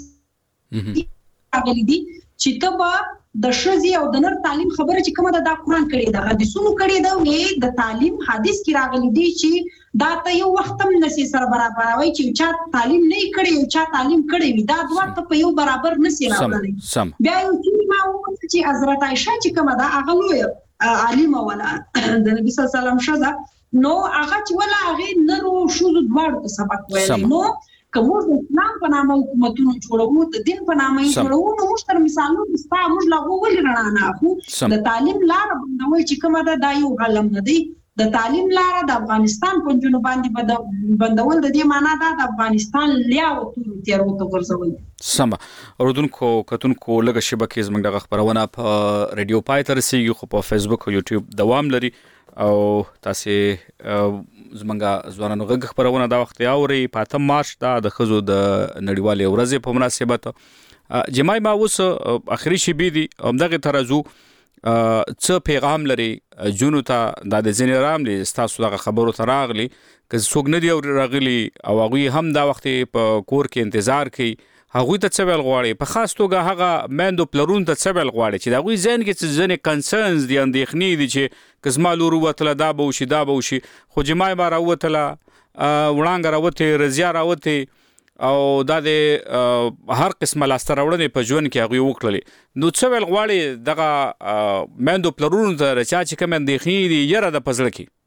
راغلي دي چې ته به د ښځې او د نر تعلیم خبره چې کومه ده دا قرآن کړې ده حدیثونو کړې ده وې د تعلیم حدیث کې راغلي دي چې دا ته یو وخت هم نسي سره برابروي چې یو چا تعلیم نه کړی یو چا تعلیم کړی وي دا دوه ته په یو برابر نسي راغلي. بیا یو چې ما وویل چې حضرت عایشه چې کومه ده هغه لویه عالمه ولا د نبي صلی الله علیه وسلم ښځه نو هغه چې ولا هغې نرو ښځو دواړو ته سبق ویلی. نو که موږ د اسلام په نامه حکومتونه جوړوو د دین په نامه یې جوړوو نو موږ تر مثالونو ستا موږ له هغو ولې رڼا نه اخلو. د تعلیم لاره بندول چې کومه ده دا یو علم نه دی. د تعلیم لاره د افغانستان په نجونو باندې بندول د دې معنا ده د افغانستان لیاو تورو تیارو ته غورځول. سمه اردوونکو کتونکو لږه شبکې زموږ دغه خپرونه په ریډیو پای ته رسیږي خو په فیسبوک او یوټیوب دوام لري. او تاسو زمونږ ځوانانو غږ خبرونه دا وخت اوري په اتم مارچ دا د خزو د نړیوالې ورځې په مناسبت جمعي ما اوس اخري شی بي دي همدغه ترازو څه پیغام لري جنو ته د ځینې راملي تاسو دغه خبرو ته راغلي که څوک نه دی راغلي او هغه هم دا وخت په کور کې انتظار کوي هغه ته څه ویل غواړي په خاص توګه هغه مندو پلرون ته څه ویل غواړي چې دا غوي ځین کې څه ځنې کنسرنز دي اندېخنې دي چې کزما لور وتله دا به وشي دا به وشي خو جمعي ما راوتله وړانګه راوته رضیا راوته او دا د هر قسمه لاسته راوړنې په ژوند کې هغه وکړلې نو څه ویل غواړي دغه مندو پلرون ته چا چې کوم اندېخنې دي یره د پزړه کې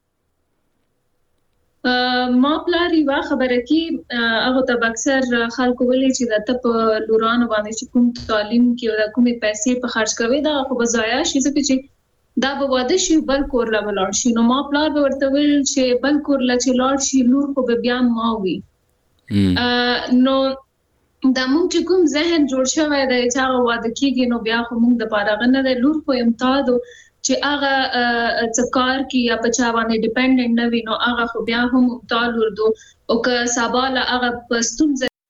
ما پلاری وا خبره کی هغه ته اکثر خلکو ولې چې د تپ لورانو باندې چې کوم تعلیم کې او د کومې پیسې په خرج کوي دا خو بزایا شي چې دا به واده شي بل کور لا ولر شي نو ما پلار به ورته ویل چې بل کور لا چې لار شي لور خو به بیا ما وي نو دا موږ چې کوم ذهن جوړ شوی دی چې هغه واده کیږي نو بیا خو موږ د پاره نه د لور په امتیاز چې هغه څکار کی یا بچا باندې ډیپندنت نه وي نو هغه خو بیا هم مبتال وردو او که سبا لا هغه پستون